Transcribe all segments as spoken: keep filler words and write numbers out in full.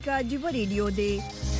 کا جیو ریډیو دی.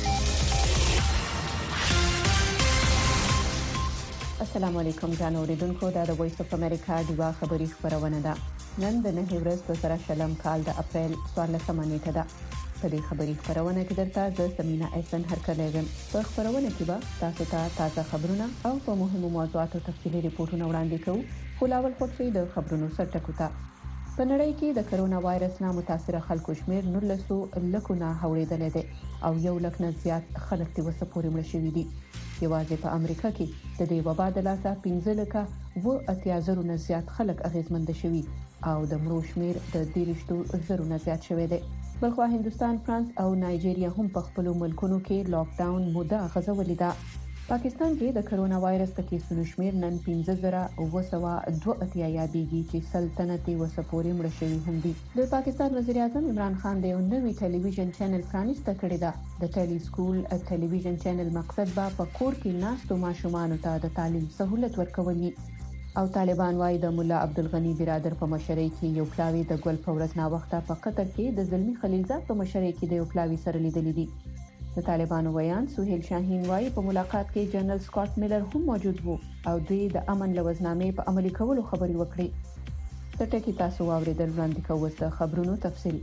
السلام علیکم جان اوریدونکو، دا د وایس اف امریکا دیوا خبری خبرونه ده. نن د نه ورځ د سره شلم کال د اپریل څوارلسمه نیټه ده. په دې خبری خبرونه کې درته د سمینا احسان هرکلی یم. په خبرونه کې به تاسو ته تازه خبرونه او په مهمو موضوعاتو تفصیلي ریپورتونه وړاندې کوو. خو لاول خو د خبرونو سرټکو ته. په نړۍ کې د کرونا وایرس نه متاثر خلکو شمیر نولسو لکو نه اوریدل دي او یو لک نه زیات خلک د وسپورې مړ شوي دي. یوازې په امریکا کې د دې وبا د لاسه پنځه لکه و اتیا زرو نه زیات خلک اغیزمند شوي او د مړو شمیر د دیرشتو زرو نه زیات شوی دی. بلخو هندستان، فرانس او نایجیریا هم په خپل ملکونو کې لاک ډاون موده غځولې ده. پاکستان کې د کرونا وایرس د کیسونو شمیر نن پنځه زره اوه سوه دوه اتیا یادېږي چې سلطنتي وسپورې مړ شوي هم دي. د پاکستان وزیر اعظم عمران خان د یو نوي ټلویزیون چینل پرانیسته کړې ده. د ټیلی سکول ټلویزیون چینل مقصد به په کور کې ناستو ماشومانو ته د تعلیم سہولت ورکول وي. او طالبان وايي د مولا عبدالغنی برادر په مشرۍ کې یو پلاوی د ګل په ورځ نا وخته په قطر کې د زلمی خلیلزاد په مشرۍ کې د یو پلاوی سره لیدلې دي. د طالبانو ویان سهیل شاهین وايي په ملاقات کې جنرال سکاٹ میلر هم موجود وو او دوی د امن لوزنامې په عملي کولو خبري وکړي. ټټکی تاسو واوریدل، وړاندې کوو د خبرونو تفصیل.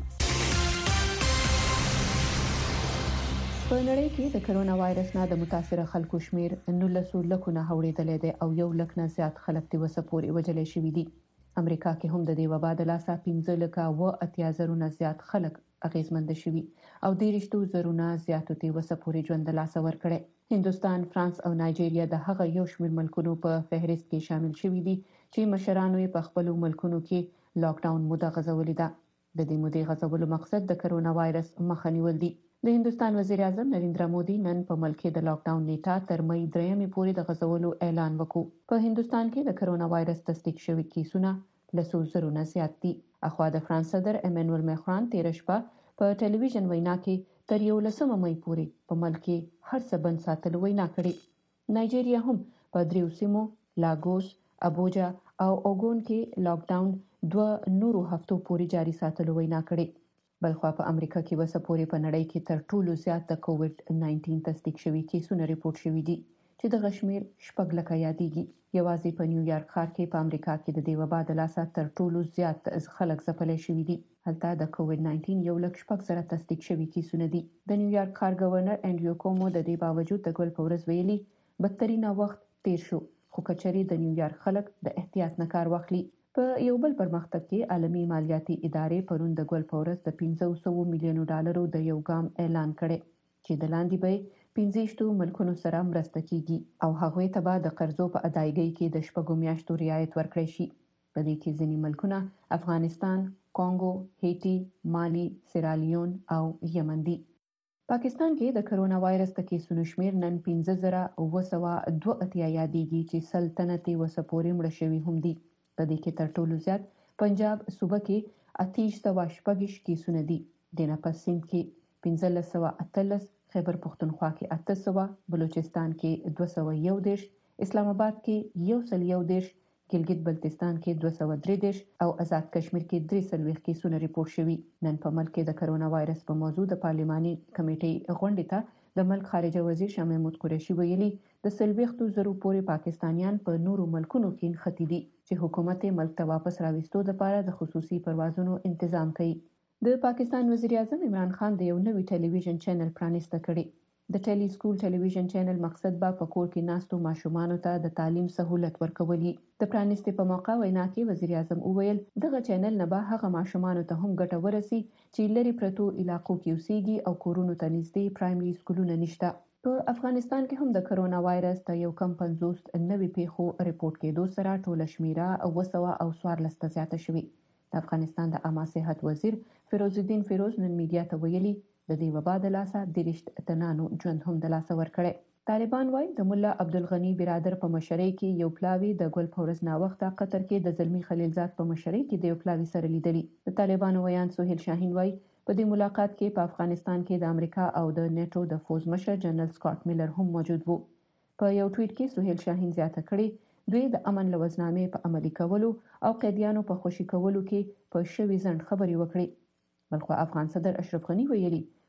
په نړۍ کې د کرونا وایرس نه د متاثر خلکو شمیر نولسو لکو نه اوریدل دي او یو لک نه زیات خلک د وسپورې وجلې شوي دي. امریکا کې هم د دې وبا د لاسه پنځه لکه و اتیا زرو نه زیات خلک اغیزمند شوي او دیرشتو زرو نه زیاتو ته وسپورې ژوند د لاسه ورکړي. هندستان، فرانس او نایجیریا د هغه یو شمېر ملکونو په فهرست کې شامل شوي دي چې مشرانو یې په خپل ملکونو کې لاک ډاون موده غځولې ده. د دې مودې غځولو مقصد د کرونا وایرس مخه نیول دي. د هندستان وزیر اعظم نریندرا مودي نن په ملک کې د لاک ډاون نیټه تر مې درېمې پورې د غځولو اعلان وکړ. په هندستان کې د کرونا وایرس تصدیق شوي کیسونه لسو زرو نه زیات دي. اخوا د فرانس صدر امانوئل ماکرون تیر شپه په ټلویزیون وینا کې تر یولسمه مې پورې په ملک کې هر څه بند ساتلو وینا کړې. نایجیریا هم په دریو سیمو لاګوس، ابوجا او اوګون کې لاک ډاون دوه نورو هفتو پورې جاري ساتلو وینا کړې. بلخوا په امریکا کې وسپورې په نړۍ کې تر ټولو زیات د کووډ نولس تصدیق شوي کیسونه ریپورت شوي دي چې د غشمیر شپږ لکه یادېږي. یوازې په نیویارک ښار کې په امریکا کې د دې وبا د لاسه تر ټولو زیات خلک ځپلي شوي دي. هلته د کووډ نولس یو لک شپږ زره تصدیق شوي کیسونه دي. د نیویارک ښار گورنر انډریو کومو د دې باوجود د ګل په ورځ ویلي بدترینه وخت تیر شو، خو کچري د نیویارک خلک د احتیاط نه کار واخلي. په یو بل پرمختګ کې عالمي مالیاتي ادارې پرون د ګل په ورځ د پنځه سوه میلیونو ډالرو د یو ګام اعلان کړي چې د لاندې به پنځه ملکونو سره مرسته کیږي او هغوی ته به د قرضو په ادایګۍ کې د شپږو میاشتو رعایت ورکړي شي. په دې کې ځینې ملکونه افغانستان، کانګو، هیټي، مالی، سیرالیون او یمن دي. پاکستان کې د کرونا وایرس د کیسونو شمیر نن پنځه زره اوه سوه دوه اتیا یادېږي چې سلطنتي وسپورې مړ شوي هم دي. په دې کې تر ټولو زیات پنجاب صوبه کې اتیش سوه شپږ کیسونه دي. د نپس سیند کې پنځلس سوه اتلس، خیبر پختونخوا کې اته سوه، بلوچستان کې دوه سوه یو دېرش، اسلام آباد کې یو سل یو دېرش، ګلګت بلتستان کې دوه سوه درې دېرش او آزاد کشمیر کې درې څلوېښت کیسونه ریپورت شوي. نن په ملک کې د کرونا وایرس په موضوع د پارلماني کمیټې غونډې ته د ملک خارجه وزیر شاه محمود قریشي ویلي د څلوېښتو زرو پورې پاکستانیان په نورو ملکونو کې نښتي دي چې حکومت یې ملک ته واپس راوستو لپاره د خصوصي پروازونو تنظیم کوي. د پاکستان وزیر اعظم عمران خان د یو نوي ټلویزیون چینل پرانیسته کړي. د ټیلی سکول ټلویزیون چینل مقصد به په کور کې ناستو ماشومانو ته د تعلیم سہولت ورکول وي. د پرانیستې په موقع وینا کې وزیر اعظم وویل دغه چینل نه به هغه ماشومانو ته هم ګټه ورسي چې لري پرتو علاقو کې اوسېږي او کورونو ته نږدې پرایمري سکولونه نشته. په افغانستان کې هم د کرونا وایرس د یو کم پنځوس نوي پیښو ریپورت کېدو سره ټوله شمیره اوه سوه او څوارلس ته زیاته شوې. د افغانستان د عامه صحت وزیر فیروز الدین فیروز نن میډیا ته ویلي د دې وبا د لاسه دیرشت تنانو ژوند هم د لاسه ورکړي. طالبان وايي د مولا عبدالغنی برادر په مشرۍ کې یو پلاوی د ګل په ورځ نا وخته قطر کې د زلمی خلیلزاد په مشرۍ کې د یو پلاوی سره لیدلي. د طالبانو ویان سهیل شاهین وايي په دې ملاقات کې په افغانستان کې د امریکا او د نیټو د فوز مشر جنرال سکاٹ میلر هم موجود وو. په یو ټویټ کې سهیل شاهین زیاته کړې دوی د امن لوزنامې په عملي کولو او قیدیانو په خوشي کولو کې په شوي ځنډ خبري وکړي. بلخو افغان صدر اشرف غنی ویلي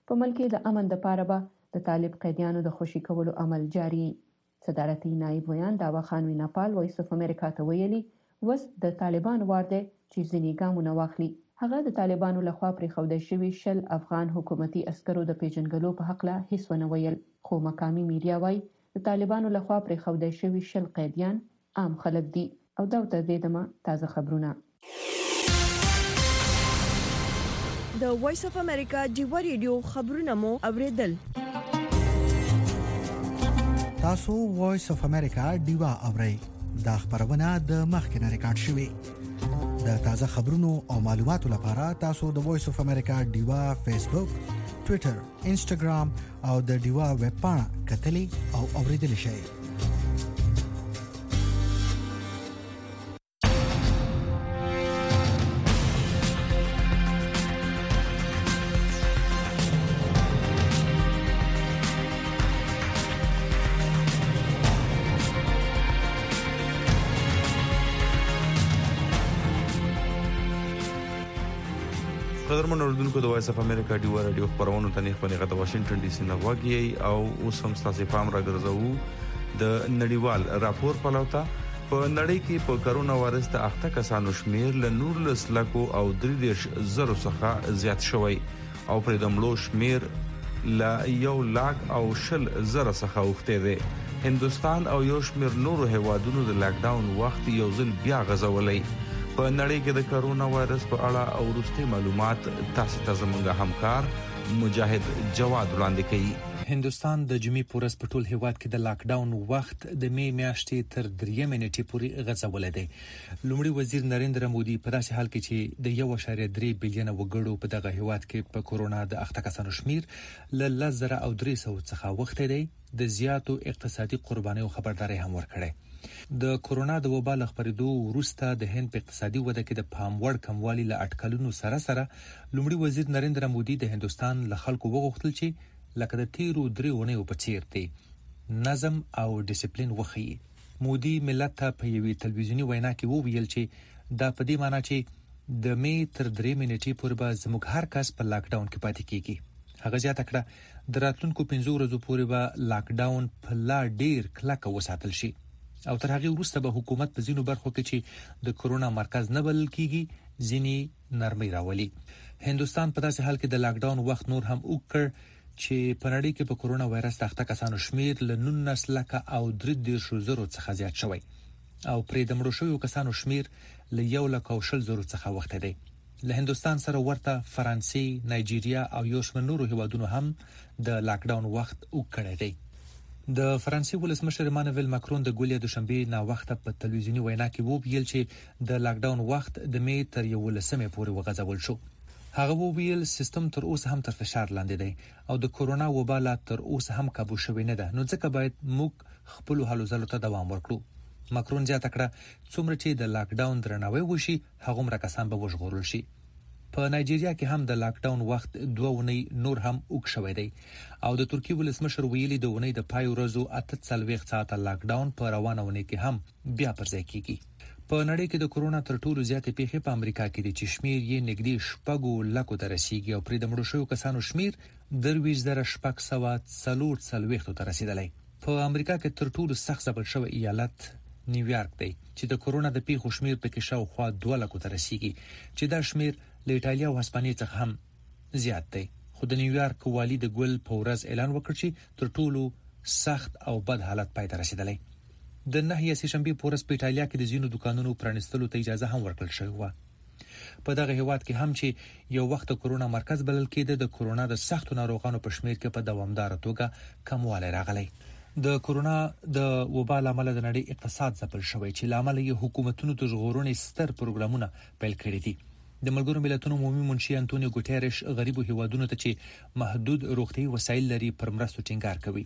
په ملک کې د امن لپاره به د طالب قیدیانو د خوشي کولو عمل جاري. صدارتي نائب ویان داوا خان ویناپال وایس اف امریکا ته ویلي وس د طالبان وار دی چې ځینې ګامونه واخلي. هغه د طالبانو لخوا پرې خوده شوی شل افغان حکومتي عسکرو د پیژنګلو په حق له هیڅ ونه ویل، خو مقامي میډیا وایي د طالبانو لخوا پرې خوده شوی شل قیدیان عام خلک دي. او دا ته زیدمه تازه خبرونه. د وایس اف امریکا ډیو ریډیو خبرونه مو اوریدل. تاسو وایس اف امریکا ډیوا اورئ. دا خبرونه د مخکنه ریکارډ شوې. د تازه خبرونو او معلوماتو لپاره تاسو د وایس اف امریکا ډیوا فیسبوک، ټوئیټر، انسټاګرام او د ډیوا ویب پاڼه کتلی او اوریدل شئ. قدرمن اوردونکو د وایس اف امریکا ډیو رادیو خبرونو ته نه خبرې غته واشنگټن ډي سي نه واګي او اوس هم تاسو پام راګرځو د نړیوال راپور پلوتا په نړۍ کې په کرونا وایرس د اخته کسانو شمیر له نورلس لکو او درې زره څخه زیات شوی او پر د مړو شمیر له یو لاک او شل زره څخه وخته دی. هندستان او یو شمیر نورو هیوادونو د لاک ډاون وخت یو ځل بیا غځولې. په نړۍ کې د کرونا وایرس په اړه او وروستي معلومات تاسو ته زموږ همکار مجاهد جواد وړاندې کوي. هندستان د جمعې پورس په ټول هیواد کې د لاک ډاون وخت د می میاشتې تر درې منټې پورې غځولې دی. لومړي وزیر نریندرا مودي په داسې حال کې چې د یو اشاریه درې بلین وګړو په دغه هیواد کې په کورونا د اخته کسانو شمیر ل لزر او درې سو څخه وخت دی د زیاتو اقتصادي قربانیو خبرداري هم ورکړي. د کورونا د وبا له خبرېدو وروسته د هند په اقتصادي وده کې د پاموړ کموالي له اټکلونو سره سره لومړي وزیر نریندرا مودي د هندستان له خلکو وغوښتل چې لکه د تیرو درې اونیو په څیر دی نظم او ډیسپلین وخی. مودي ملت ته په یوې تلویزیونی وینا کې وویل چې دا په دې معنی چې د می تر درې منټې پورې به زموږ هر کس په لاک ډاون کې پاتې کیږي. هغه زیاته کړه د راتلونکو پنځو ورځو پورې به لاک ډاون په لا ډیر کلک وساتل شي او تر هغه وروسته به حکومت په ځینو برخو کې چې د کورونا مرکز نه بلل کیږي ځینی نرمي راولي. هندستان په داسې حال کې د لاک ډاون وخت نور هم وکړ چې په نړۍ کې په کورونا وایرس اخته کسانو شمیر له نولس لکه او درې زره څخه زیات شوی او پرې د مړو شویو کسانو شمیر له یو لک او شل زره څخه وخت دی. له هندستان سره ورته فرانسې، نایجیریا او یو شمېر نورو هیوادونو هم د لاک ډاون وخت وکړی دی. د فرانسې ولسمشر ایمانوئل ماکرون د ګولیا دوشنبه نا وخت په تلویزیونی وینا کې وویل چې د لاک ډاون وخت د می تر یولسمې پورې وغځول شو. هغه وویل سیستم تر اوسه هم تر فشار لاندې دی او د کورونا وبا لا تر اوسه هم قابو شوی نه ده، نو ځکه باید موږ خپل هلو ځلو ته دوام ورکړو. ماکرون زیاته کړه څومره چې د لاک ډاون درناوی وشي هغه مر کسان به وژغورل شي. په نایجیریا کې هم د لاک ډاون وخت دوه ونی نور هم اوږ شوی دی او د ترکی ولسمشر ویلي د ونی د پای ورځو اته څلوېښت ساعته لاک ډاون په روانه ونی کې هم بیا پر ځای کیږي. په نړۍ کې د کورونا تر ټولو زیاتې پیښې په امریکا کې دي چې شمیر یې نږدې شپږ لکو ته رسیدي او پرې د مړو شویو کسانو شمیر درویش زره شپږ سوه څلور څلوېښت ته رسیدلی. په امریکا کې تر ټولو سخت ځپل شوی ایالت نیویارک دی چې د کورونا د پیښو شمیر پکې شاوخوا دوه لکو ته رسیدي چې دا شمیر له ایټالیا او هسپانیې څخه هم زیات دی. خو د نیویارک والی د ګل په ورځ اعلان وکړ چې تر ټولو سخت او بد حالت پای ته رسیدلی. د نهه سه شنبه په ورځ په ایټالیا کې د زینو دکانونو پرانستلو ته اجازه هم ورکړل شوې و. په دغه هیواد کې هم چې یو وخت کورونا مرکز بلل کېده د کورونا د سختو ناروغانو په شمیر کې په دوامدار توګه کموالی راغلی. د کورونا د وبا لامل د نړۍ اقتصاد ځپل شوی چې لامل یې حکومتونو د ژغورنې ستر پروګرامونه پیل کړي دي. د ملګرو ملتونو عمومي منشي انټونیو ګوټيريش غریبو هیوادونو ته چې محدود روغتي وسایل لري پر مرستو ټینګار کوي.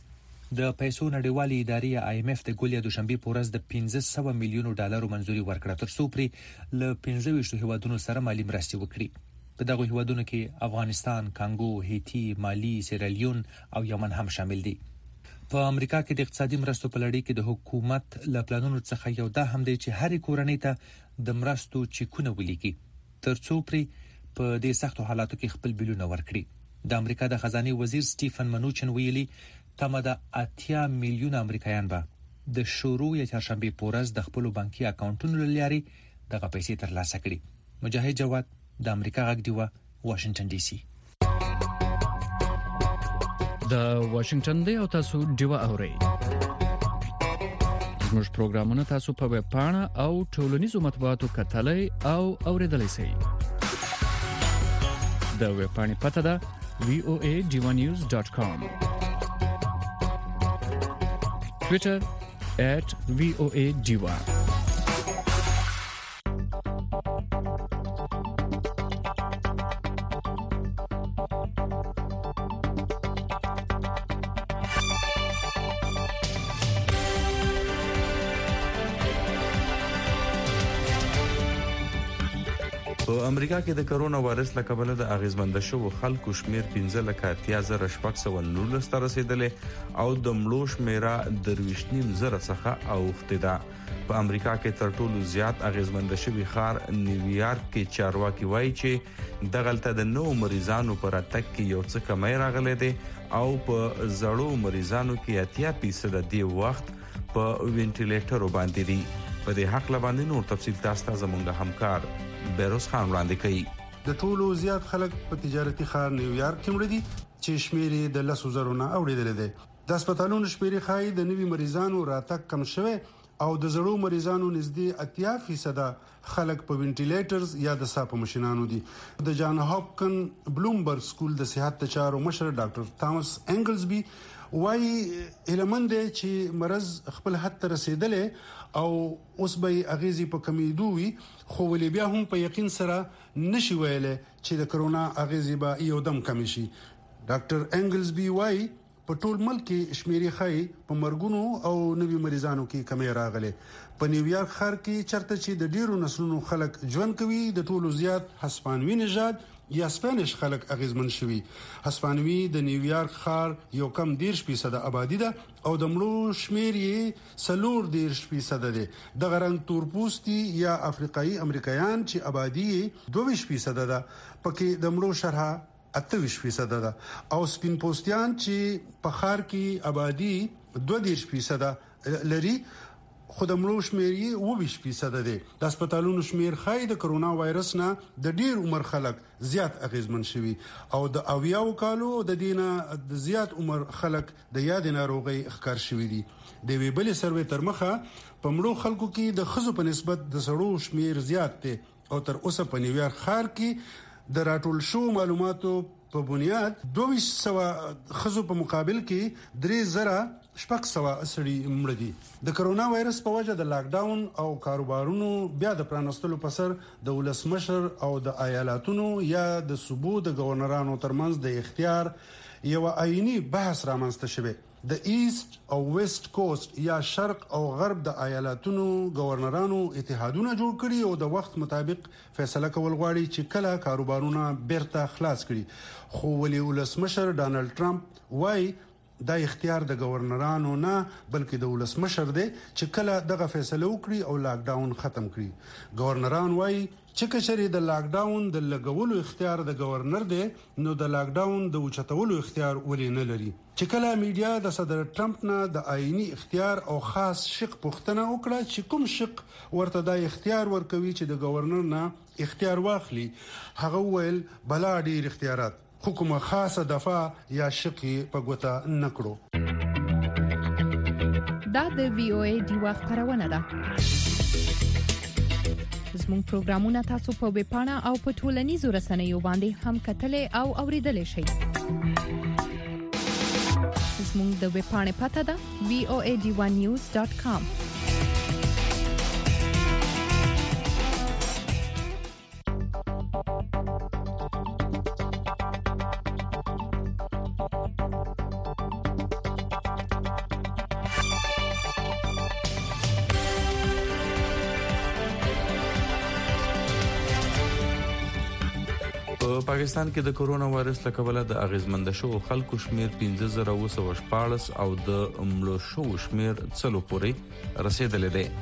د پیسو نړیوالې ادارې آی ایم ایف د ګولیا دوشنبه په ورځ د پنځه سوه میلیونو ډالرو منځوري ورکړه تر څو پرې ل پنځه ویشت هیوادونو سره مالی مرستې وکړي. په دغه هیوادونو کې افغانستان، کانګو، هیتی، مالی، سیرالیون او یمن هم شامل دي. په امریکا کې د اقتصادي مرستو په لړۍ کې د حکومت له پلانونو څخه یو دا هم دی چې هر کورنۍ ته د مرستو چیکونه ولیکي ترڅو پرې په دې سختو حالاتو کې خپل بیلونه ورکړي. د امریکا د خزانه وزیر سټیفن منوچن ویلي تمه د اتیا میلیون امریکایان به د شروع یا چهارشنبه پورز د خپل بانکي اکاونټونو لاري دغه پیسې ترلاسه کړي. مجاهد جواد د امریکا غږ دیوه واشنگټن ډي سي. د واشنگټن دی او تاسو دیوه اورئ. زموږ پروګرامونه تاسو په ویب پاڼه او ټولنیزو مطبوعاتو کتلای او اوریدلای شئ. د ویب پاڼې پته ده وی او ای ډیوا نیوز ډاټ کام. ټویټر at وی او ای ډیوا. په امریکا کې د کرونا وایرس له کبله د اغیزمند شوو خلکو شمیر پنځه لک اتیا زره شپږ سوه نولس ته رسیدلې او د مړو شمیره درویشت نیم زره څخه اوښتې ده. په امریکا کې تر ټولو زیات اغیزمند شوی ښار نیویارک کې چارواکي وایي چې دغلته د نو مریضانو پر اتک کې یو څه کمی راغلی دی او په زړو مریضانو کې اتیا فیصد دی وخت په وینټیلیټر باندې دي. په دې حق لباندې نور تفصیل تاسو ته زموږ همکار بیروز خان وړاندې کوي. د ټولو زیات خلک په تجارتي ښار نیویارک کې مړ دي چې شمیرې د لسو زرونه اوریدل دي. د هسپتالونو شمیرې خای د نوي مریضانو راتګ کم شوه او د زړو مریضانو نږدې اتیا فیصد خلک په وینټیلیټرز یا د ساپو ماشينانو دي. د جان هاپکن بلومبرګ سکول د صحت چارو مشر ډاکټر تامس انګلزبي وايي علمند چې مرز خپل حد ته رسیدلې او اوس به اغیزي په کمیدو وي خو ولې بیا هم په یقین سره نشي ویلې چې د کرونا اغیزي به یو دم کم شي. ډاکټر انګلزبي وايي په ټول ملک کې شمیرې خای په مرګونو او نوي مریضانو کې کمی راغله. په نیویارک ښار کې چرته چې د ډیرو نسلونو خلک ژوند کوي د ټولو زیات هسپانوي نژاد یا سپانیش خلک اغیزمن شوي. هسپانوي د نیویارک ښار یو کم دیرش فیصد آبادی ده او د مړو شمیر یې سلور دیرش فیصد ده. د غرنګ تورپوستي یا افریقایي امریکایان چې آبادی دوه فیصد ده پکې د مړو شرح اتویش فیصد ده او سپین پوستیان چې په ښار کې آبادی دوه فیصد لري خو د مړو شمیر یې اوه فیصد ده. د هسپتالونو شمیر خای د کرونا وایرس نه د ډیر عمر خلک زیات اغیزمن شوي او د اویاو کالو د دینه د زیات عمر خلک د یاد ناروغي ښکار شوي دي. د وی بل سروې تر مخه په مړو خلکو کې د خزو په نسبت د سړو شمیر زیات دي او تر اوسه په نیویارک ښار کې د راټول شو معلوماتو په بنیاد دوه سوه خزو په مقابل کې درې زره شپږ سوه سړي مړ دي. د کرونا وایرس په وجه د لاک ډاون او کاروبارونو بیا د پرانستلو په سر د ولسمشر او د ایالاتونو یا د صوبو د گورنرانو ترمنځ د اختیار یو آئینی بحث رامنځته شوی. د ایست او ویست کوست یا شرق او غرب د ایالاتونو گورنرانو اتحادونه جوړ کړي او د وخت مطابق فیصله کول غواړي چې کله کاروبارونه بیرته خلاص کړي. خو ولي ولسمشر ډانلډ ټرمپ وايي دا اختیار د گورنرانو نه بلکې د ولسمشر دی چې کله دغه فیصله وکړي او لاک ډاون ختم کړي. گورنران وايي چې کچري د لاک ډاون د لګولو اختیار د گورنر دی نو د لاک ډاون د اوچتولو اختیار ولې نه لري. چې کله میډیا د صدر ټرمپ نه د آئینی اختیار او خاص شق پوښتنه وکړه چې کوم شق ورته د اختیار ورکوي چې د گورنر نه اختیار واخلي هغه ویل بلا ډیر اختیارات حکومت خاصه دفاع یا شقي په ګوته نکړو. دا د وی او ای دی وخت خبرونه ده. زموږ پروګرامونه تاسو په ویب پاڼه او په ټولنیزو رسنیو باندې هم کتلای او اوریدلای شئ. زموږ د ویب پاڼې پته ده وی او ای ډیوا نیوز ډاټ کام. په پاکستان کې د کرونا وایرس له کبله د اغیزمند شو خلکو شمیر پنځه زره وسو شپاړس او د مړو شو شمیر څلو پورې رسیدلې ده.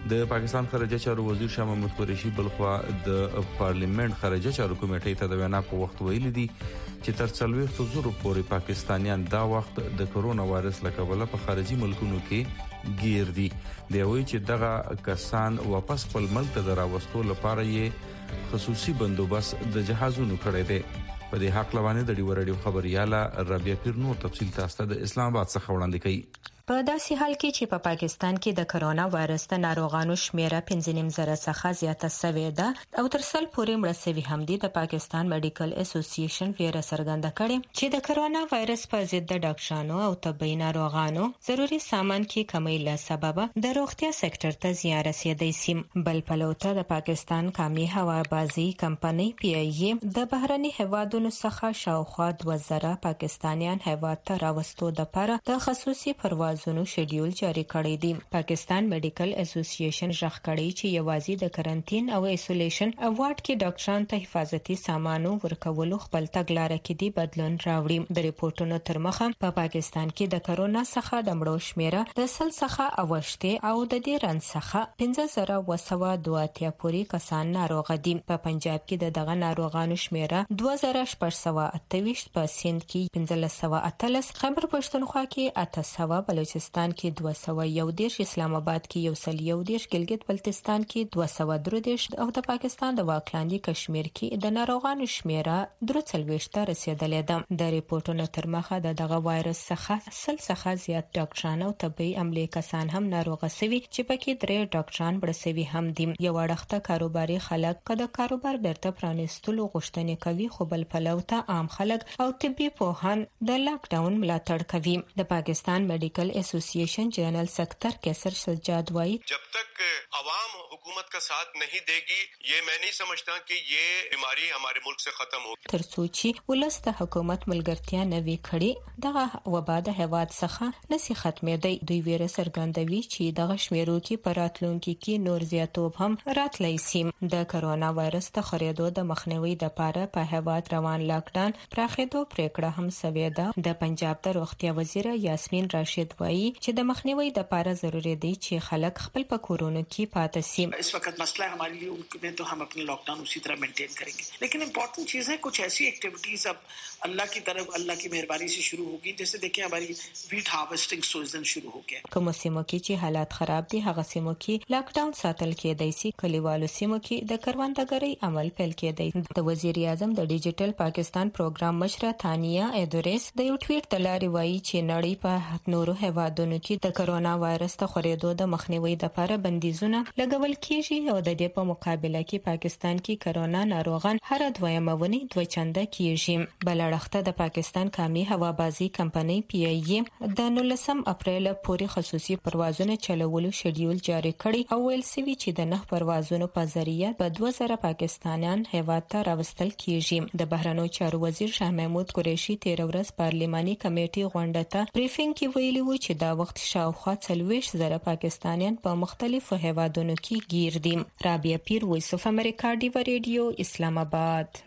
د پاکستان خارجه چارو وزیر شاه محمود قریشي بلخوا د پارلیمنت خارجه چارو کمیټې ته د وینا په وخت ویلي دي چې تر څلوېښت زره پورې پاکستانیان دا وخت د کرونا وایرس له کبله په خارجي ملکونو کې گیر دي. دی وایي چې دغه کسان واپس خپل ملک ته راوستو لپاره یې خصوصي بندوبست د جهازونو کړی دی. په دې حق لوانه د ډیو رادیو خبرياله رابعه پیر نور تفصیل تاسو د اسلام آباد څخه وړاندې کوي. په داسې حال کې چې په پا پاکستان کې د کرونا وایرس د ناروغانو شمیره پنځه نیم زره څخه زیاته شوې ده او تر سل پورې مړه شوي هم دي. د پاکستان میډیکل اسوسییشن ویره څرګنده کړې چې د کرونا وایرس په ضد د ډاکټرانو او طبي ناروغانو ضروري سامان کې کمی له سبب د روغتیا سکتور ته زیان رسیدای شي. بل پلوته د پاکستان قومي هوابازي کمپنۍ پی ای د بهرني هوادونو څخه شاوخوا دوه زره پاکستانیان هواد ته راوستو لپاره د خصوصي پرواز زونو شیډول جاری کړی دی. پاکستان میډیکل اسوسییشن ژغ کړی چې یوازې د کرنټین او ایسولیشن اوارد کې ډاکټرانو ته حفاظتي سامانو ورکولو خپل تګلارې کې دی بدلون راوړي. د ریپورتونو تر مخه په پا پاکستان کې د کرونا څخه د مړو شمیره د سل څخه اوښته او د دې رن څخه پنځه زره وسوه دوه اتیا پورې کسان ناروغ دي. په پنجاب کې د دغه ناروغانو شمیره دوه زره شپږ سوه اته ویشت، په سند کې پنځه سوه اتلس، خیبر پښتونخوا کې اته سوه، بلوچستان کې دوه سوه یو دیرش، اسلام آباد کې یو سل یو دیرش، ګلګت بلتستان کې دوه سوه درې دیرش او د پاکستان د واکلاندي کشمیر کې د ناروغانو شمیره درې څلوېښت ته رسیدلې ده. د ریپورتونو تر مخه د دغه وایرس څخه سل څخه زیات ډاکټران او طبي عملي کسان هم ناروغ شوي چې پکې درې ډاکټران مړه شوي هم دي. یو اړخته کاروباري خلک کله کاروبار بیرته پرانیستلو غوښتنې کوي، خو بل پلو ته عام خلک او طبي پوهان د لاک ډاون ملاتړ کوي. د پاکستان میډیکل association general secretary Qaiser Sajjad वाई, जब तक आवाम हुकूमत का साथ नहीं देगी ये मैं नहीं समझता कि ये बीमारी हमारे मुल्क से खत्म होगी. ترڅوچی ولسته حکومت ملګرتیا نوي کړي دغه وبا د هواد څخه نسی ختمېدی. دوی ویره سرګندوي چې دغه شمیرو کې پراتلونکو کې نور زیاتوب هم راتلی شي. د کرونا وایرس ته خریدو د مخنیوي د پاره په هواد روان لاکډاون پراخېدو پریکړه هم سوي ده. د پنجاب د روغتیا وزیر یاسمین راشد وايي چې د مخنیوي د پاره ضروری دی چې خلک خپل په کورونو کې پاتې شي. इस वक्त मसला हमारे लिए उनमें तो हम अपने लॉकडाउन उसी तरह मेंटेन करेंगे, लेकिन इंपॉर्टेंट चीज है कुछ ऐसी एक्टिविटीज अब अल्लाह की तरफ अल्लाह की मेहरबानी से शुरू होगी. जैसे देखिए हमारी वीट हार्वेस्टिंग सीजन शुरू हो गया. کوم سیمو کې چې حالات خراب دي هغه سیمو کې لاکډاون ساتل کېدای شي. کلیوالو سیمو کې د کروندګرۍ عمل پیل کېدای. د وزیر اعظم د ډیجیټل پاکستان پروګرام مشره ثانیه ادریس د یو ټویټ تلاري وایي چې نړۍ په نورو هوادونو کې د کرونا وایرس ته خورېدو د مخنیوي لپاره بندیزونه لګول کیږي او د دې په مقابله کې پاکستان کې کرونا ناروغان هر دویمه ونی دوه چنده کیږي. بل اړخته د پاکستان قومي هوابازي کمپنۍ پی ای د نولسم اپریل پورې خصوصي پروازونه چلولو شیډول جاری کړی او ویل سوي چې د نه پروازونو په ذریعہ په دوه زره پاکستانیان هیواد ته راوستل کیږي. د بهرنیو چارو وزیر شاه محمود قریشي تیر ورځ پارلماني کمیټې غونډه ته بریفینګ کې ویلي و چې دا وخت شاوخوا څلوېښت زره پاکستانیان په مختلفو هیوادونو کې گیر دي. رابعه پیر، وایس اف امریکا، ډیو ریډیو، اسلام آباد.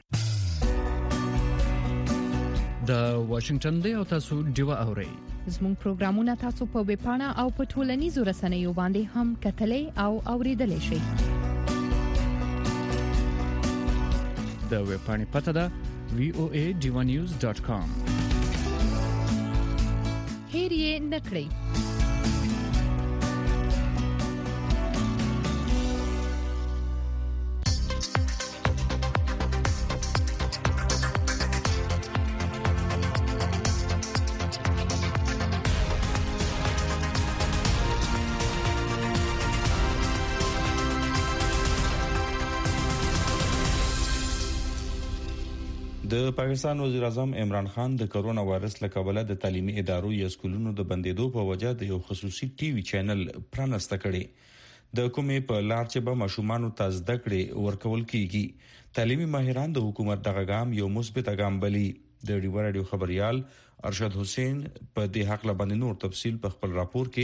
د واشنگټن دی او تاسو ډیو اورئ. زموږ پروګرامونه تاسو په ویب پاڼه او په ټولنیزو رسنیو باندې هم کتلې او اوریدلې شئ. د ویب پاڼې پته ده وی او ای ډیو نیوز ډاٹ کام. هیر یې نکړئ. د پاکستان وزیر اعظم عمران خان د کرونا وایرس له کبله د تعلیمي ادارو یا سکولونو د بندیدو په وجه د یو خصوصي ټي وي چینل پرانسته کړي. د کومې په لار چې به ماشومان ته زده کړې ورکول کیږي. تعلیمي ماهران د حکومت دغه ګام یو مثبت ګام بلی. د ډیو رادیو خبريال ارشد حسین په دې حق لا باندې نور تفصيل په خپل راپور کې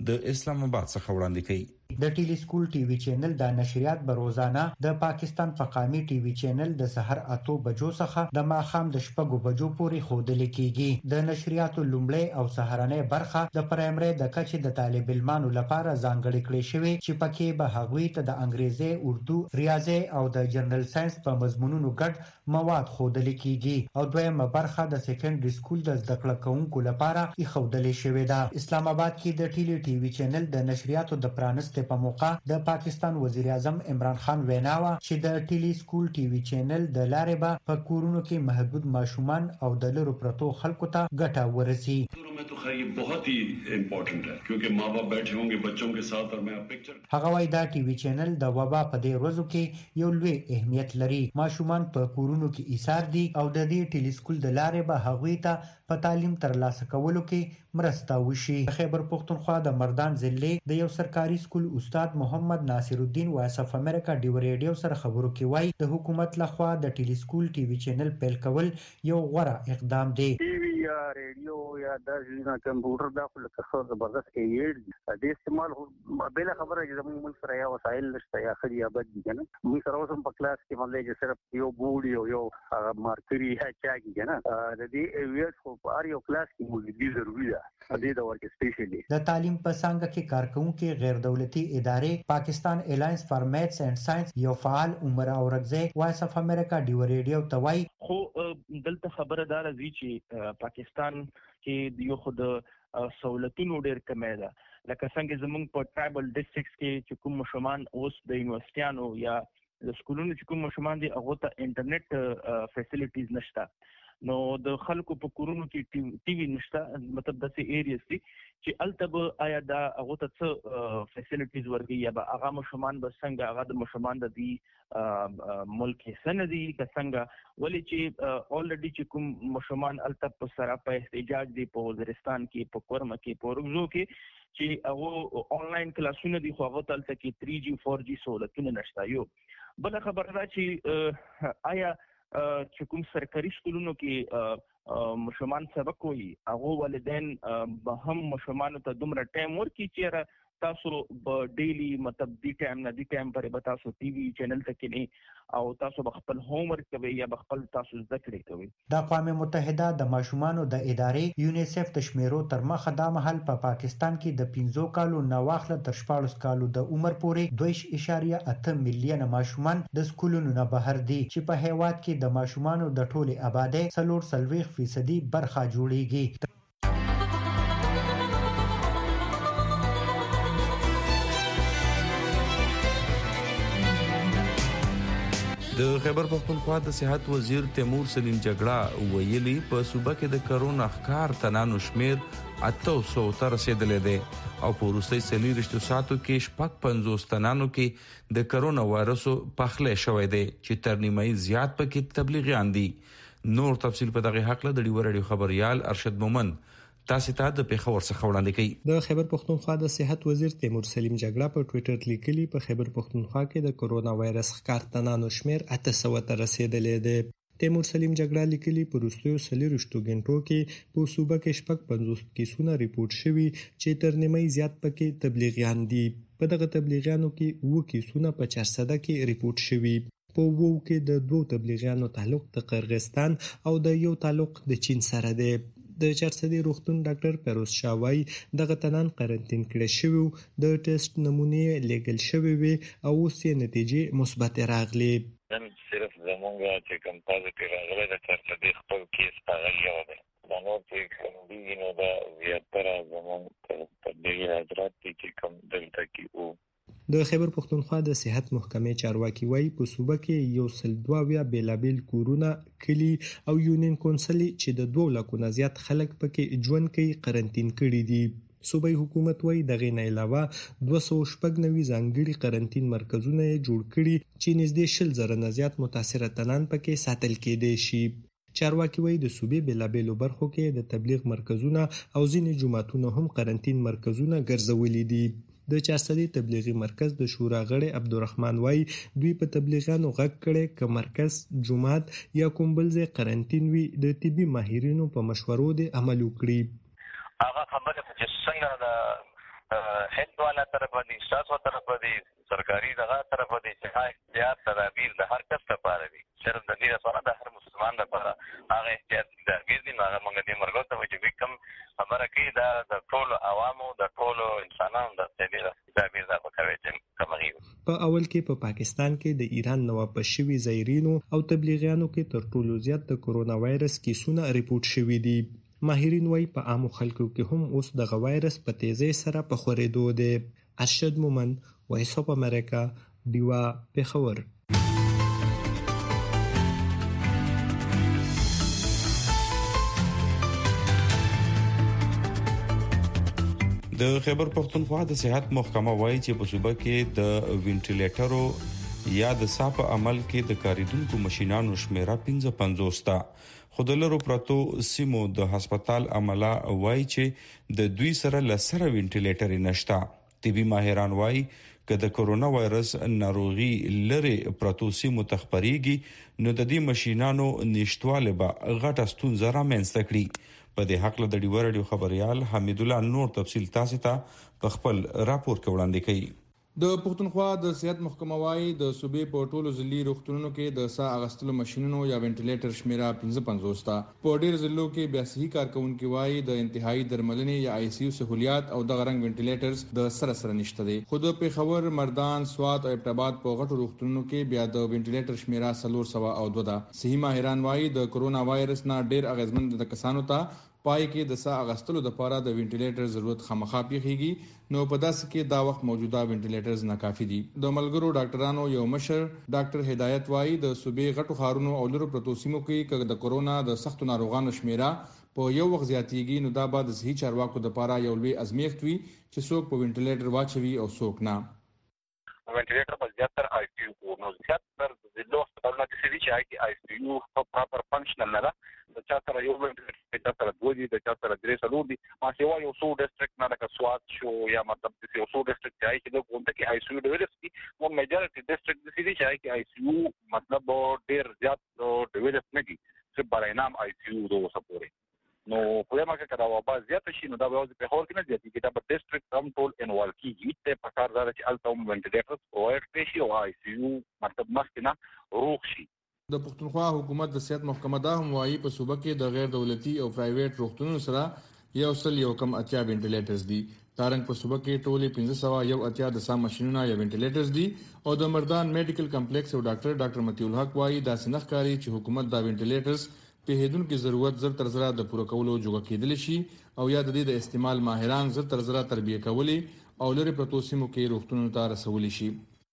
د اسلام آباد څخه وړاندې کوي. د ټیلی سکول ټي وي چینل د نشریات به روزانه د پاکستان فقامي ټي وي چینل د سحر اتو بجو څخه د ماخام د شپږو بجو پورې ښودل کیږي. د نشریاتو لومړی او سهارنۍ برخه د پرایمري د کچې د طالب علمانو لپاره ځانګړې کړې شوې چې پکې به هغوی ته د انګریزي، اردو، ریاضي او د جنرال ساينس په مضمونونو ګډ مواد ښودل کیږي او دویمه برخه د سیکنډري سکول د زده کړه کوونکو لپاره ایښودل شوې ده. اسلام آباد کې د ټیلی ټي وي چینل د نشریاتو د پرانست په موقع د پاکستان وزیر اعظم عمران خان ویناوه چې د ټیلی سکول ټي وي چینل د لارې به په کورونو کې محدود ماشومان او د لرو پرتو خلکو ته ګټه ورسي. बहुत ही इम्पोर्टेंट है क्योंकि माँ बाप बैठे होंगे बच्चों के साथ और मैं पिक्चर هغه وای دا ټي وي چینل د وبا په دې ورځو کې یو لوی اهمیت لري. ماشومان په کورونو کې ایثار دي او د دې ټیلی سکول د لارې به هغوی ته په تعلیم ترلاسه کولو کې مرسته وشي. خیبر پختونخوا د مردان ضلع د یو سرکاري سکول استاد محمد ناصر الدین وایس اف امریکا ډیو ریډیو سره خبرو کې وای د حکومت لخوا د ټیلی سکول ټي وي چینل پیل کول یو غوره اقدام دی. ټي وي یا ریډیو یا د کمپیوټر د خپل څخه زبردست ایډ د استعمال بل خبره چې زموږ ملک سره یا وسایل نشته یا خري آباد دي کنه. موږ سره اوس په کلاس کې مله چې صرف یو بورډ یو یو مارکري یا چاګي کنه د دې ویډ خو په اړ یو کلاس کې موږ دي ضروري ده. د تعلیم په څنګه کې کارکونکو غیر دولتي ادارې پاکستان الاینس فار میتھس اینڈ ساينس یو فعال عمر اورغزی وایس اف امریکا ډیو ریډیو توای خو دلته خبره دار دی چې پاکستان کې یو خود سہولتونو ډیر کمه ده. لکه څنګه زمونږ په ټرایبل ډیسټریکټس کې چې کوم مشمان اوس د یونیورسيټانو یا د سکولونو چې کوم مشمان دي هغه ته انټرنیټ فیسیلیټیز نشته. نو د خلکو په کورونو کې ټي وي نشته. مطلب داسې ایریاز دي چې التب آیا دا هغه ته څه فیسیلیټیز ورګي یا به هغه مشمان به څنګه هغه د مشمان د دې ملک حصہ دي که څنګه ولې چې اولریډي چې کوم مشمان التب په سره په احتجاج دي په وزیرستان کې په کورما کې په ورغزو کې چې هغه آنلاین کلاسونه دي خو هغه تلته کې تھری جی فور جی سہولتونه نشته. یو بل خبره ده چې آیا چې کوم سرکاري سکولونو کې مشمان سبق وي هغه والدین به هم مشمانو ته دومره ټایم ورکړي چې تاسو په ډیلی مطلب دی ټایم نه دی ټایم پرې به تاسو ټي وي چینل ته کې او تاسو خپل هوم ورک کوي یا خپل تاسو زده کړې کوي. د اقوام متحده د ماشومانو د ادارې یونیسف د شمیرو تر مخه د محل په پا پاکستان کې د پنځو کالو نواخله تر شپږ کالو د عمر پورې دوه اعشاریه اته میلیونه ماشومان د سکولونو نه بهر دي چې په هیواد کې د ماشومانو د ټولي آبادی څلور سلويخ فیصدي برخه جوړیږي. د خیبر پختونخوا د صحت وزیر تیمور سلیم جګړه ویلي په صوبه کې د کرونا ښکار تنانو شمیر اته سو تر رسیدلې ده او په وروستي څلورشتو ساعتو کې شپږ پنځوس تنانو کې د کرونا وایرسو پخلې شوې ده چې تر نیمایي زیات پکې تبلیغیان دي. نور تفصیل په دغه حق له د ډیو رادیو خبريال ارشد مومن تاسو ته د پیښور څخه وړاندې کوي. د خیبر پختونخوا د صحت وزیر تیمور سلیم جګړه په ټوئیټر لیکلي په خیبر پختونخوا کې د کرونا وایرس ښکار تنانو شمیر اته سو ته رسیدلې ده. تیمور سلیم جګړه لیکلي په وروستیو څلورشتو غنټو کې په صوبه کې شپږ پنځوس کیسونه ریپورت شوي چې تر نیمه زیات پکې تبلیغیان دي. په دغه تبلیغیانو کې وو کیسونه په چار سده کې ریپورت شوي. په وو کې د دوه تبلیغیانو تعلق د قرغستان او د یو تعلق د چین سره دی. د چارسدي روغتون ډاکټر پیروز شاوای دغه تنان قرنټین کړي شوی د ټیسټ نمونه لیګل شوی وي او سې نتیجې مثبت راغلي. نن صرف زمونږه چې کوم پازیټیو راغلی د چارسدي خپل کیس پاغلی و دی دا نور چې کوم دی نو دا زیاتره زمونږ په دې حضرات چې کوم دلته کې وو. د خیبر پختونخوا د صحت محکمې چارواکي وایي په صوبه کې یو سل دوه ویا بیلابیل کورونه کلی او یونین کونسل چې د دوه لکو نه زیات خلک پکې ژوند کوي قرنټین کړي دي. صوبایي حکومت وایي دغه نه علاوه دوه سوه شپږ نوي ځانګړي قرنټین مرکزونه جوړ کړي چې نږدې شل زره نه زیات متاثره تنان پکې ساتل کېدای شي. چارواکي وایي د صوبې بیلابیلو برخو کې د تبلیغ مرکزونه او ځینې جماعتونه هم قرنټین مرکزونه ګرځولي دي. د چارسدي تبلیغي مرکز د شورا غړي عبدالرحمن وای دوی په تبلیغانو غږ کړي ک مرکز جمعات یا کوم بل ځای قرنټین وي د طبي ماهرینو په مشورو د عمل وکړي. هغه خبره چې څنګه د هیڅ والا طرف دی شاسو طرف دی سرکاري دغه طرف دی چې هاي احتیاط تدابیر د هر کس لپاره دي صرف د دې لپاره د هر مسلمان لپاره هغه احتیاط تدابیر دي هغه موږ دې مرګ ته چې کوم خبره کوي دا د ټولو عوامو د ټولو انسانانو د تدابیر د کوي چې کومه په اول کې په پا پاکستان کې د ایران نو په شوي زایرینو او تبلیغیانو کې تر ټولو زیات د کورونا وایرس کیسونه ریپورت شوي دي. ماهرین وايي په عامو خلکو کې هم اوس د وایرس په تیزی سره په خورېدو دی. ارشد مومن، وایس اف امریکا، دیوا پېښور. د خیبر پختونخوا د صحت محکمه وایي چې په صوبه کې د وینټیلیټرو یا د صاف عمل کې د کاریدونکو ماشينانو شمیره پنځه پنځوس تا خودلرو پرتو سیمو د هسپتال عمله وایي چې د دوی سره لسره وینټیلیټر نشتا. طبي ماهران وایي چې د کورونا وایرس ناروغي لري پرتو سیمو تخبريږي نو د دې ماشينانو نشټواله به غټه ستونزه رامنځته کړي. په دې حق له ډیو رادیو خبريال حمید الله نور تفصیل تاسو ته په خپل راپور کې وړاندې کړي. د پښتونخوا د صحت محکمه وايي د صوبې په ټولو ضلعي روغتونونو کې د ساه اغستلو ماشينونو یا وینټیلیټر شمیره پنځه پنځوس تا. په ډېر ضلعو کې بیا صحي کارکونکو وايي د انتهایی درملنې یا آی سی یو سہولیات او د غرنګ وینټیلیټرز د سره سره نشته دي. خود په خبر مردان، سوات او ابټاباد په غټو روغتونونو کې بیا د وینټیلیټر شمیره څلور سوه او دوه ده. صحي ماهران وايي د کورونا وایرس نه ډېر اغیزمن د کسانو ته پای کې د ساه اغستلو لپاره د وینټیلیټر ضرورت خامخا پیږي نو په داسې کې دا وخت موجوده وینټیلیټرز ناکافي دي. د ملګرو ډاکټرانو یو مشر ډاکټر هدایت وایي د صوبې غټو خارونو او لرو پروتو سیمو کې چې د کورونا د سختو ناروغانو شمیره په یو وخت زیاتېږي نو دا به د صحي چارواکو لپاره یو لوی ازمیښت وي چې څوک په وینټیلیټر واچوي او څوک نه. وینټیلیټر په زیاتره آی سی یو نو زیاتره د لوست په لاره کې چې آی سی یو په پراپر فنکشنل نه ده. د چا سره یو وینټیلیټر د چا سره دوه دي د چا سره درې څلور دي. ما سیوا یو څو ډیسټریکټ نه لکه سوات شو یا مطلب چې یو څو ډیسټریکټ چې د کومه کې آی سی یو ډیولپ دي او میجارټي ډیسټریکټ د سړي چې آی سی یو مطلب ډیر زیات ډیولپ نه دي چې برای نام آی سی یو دوه سپوري نو په ما کې دا وبا زیات شي نو دا به په هور کې نه زیاتې کې دا په ډیسټریکټ هم ټول انوالو کیږي ته په کار دار چې الټوم وینټیلیټر پرووایډ شي او آی سی یو مطلب مخکنه روغ شي. د پښتونخوا حکومت د صحت محکمه دا هم وايي په صوبه کې د غیر دولتي او پرایویټ روغتونونو سره یو سل یو کم اتیا وینټیلیټرز دي. تارنګ په صوبه کې ټولې پنځه سوه یو اتیا د سام ماشينونه یا وینټیلیټرز دي او د مردان میډیکل کمپلیکس او ډاکټر ډاکټر متي الحق وايي دا سنخ کاری چې حکومت دا وینټیلیټرز په هیدونکو ضرورت زر تر زره د پوره کولو جوړ کېدل شي او یا د دې د استعمال ماهران زر تر زره تربیه کولی او لري پروتو سیمو کې روغتونونو ته رسول شي.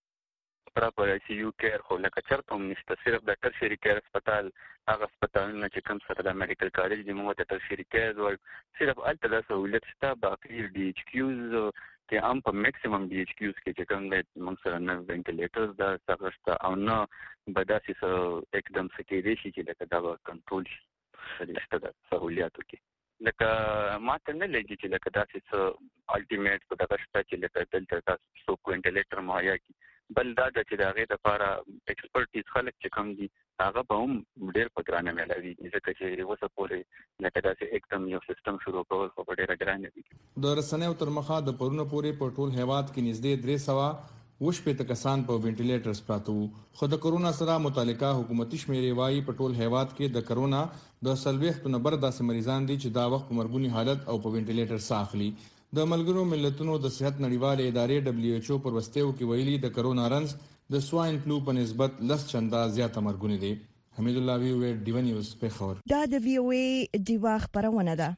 پراپر آی سی یو کیر خو لکه چرته هم نشته. صرف د ټرشری کیر هسپتال هغه هسپتالونه چې کوم سره د میډیکل کالج دی موږ ته ټرشری کیر وایي صرف الته د سہولت شته. باقي ډي ایچ کیوز کې هم په میکسیمم ډي ایچ کیوز کې چې کوم د موږ سره نه وینټیلیټرز دا څنګه او نه بداسي سره एकदम سکیری شي چې لکه دا کنټرول شي شته د سہولیاتو کې لکه ماته نه لګي چې لکه داسې څه الټیمیټ په دغه شته چې لکه دلته تاسو څو وینټیلیټر مهیا کی بل دا چې دا غي د لپاره ایکسپرټیز خلک چې کوم دي هغه به هم ډېر پدرانه ملوي ځکه چې وسه پورې لکه داسې एकदम یو سیستم شروع کول خو ډېر ګران دي. د رسنیو تر مخه د پرونو پورې په ټول هیواد کې نږدې درې سوه وش په تکسان په وینټیلیټرز پراته وو. خو د کورونا سره متعلقه حکومتي شمیرې وايي په ټول هیواد کې د کورونا د سلويخت نمبر داسې مریضان دي چې دا وخت په مرګونی حالت او په وینټیلیټر ساخلي. د ملګرو ملتونو د صحت نړیوال ادارې دبليو ایچ او پر وستیو کې ویلي د کورونا رنز د سواین فلو په نسبت لس چنده زیاته مرګونی دي. حمید الله وی وی ډیو نیوز په خبر. دا د وی او ای دیوا خبرونه ده.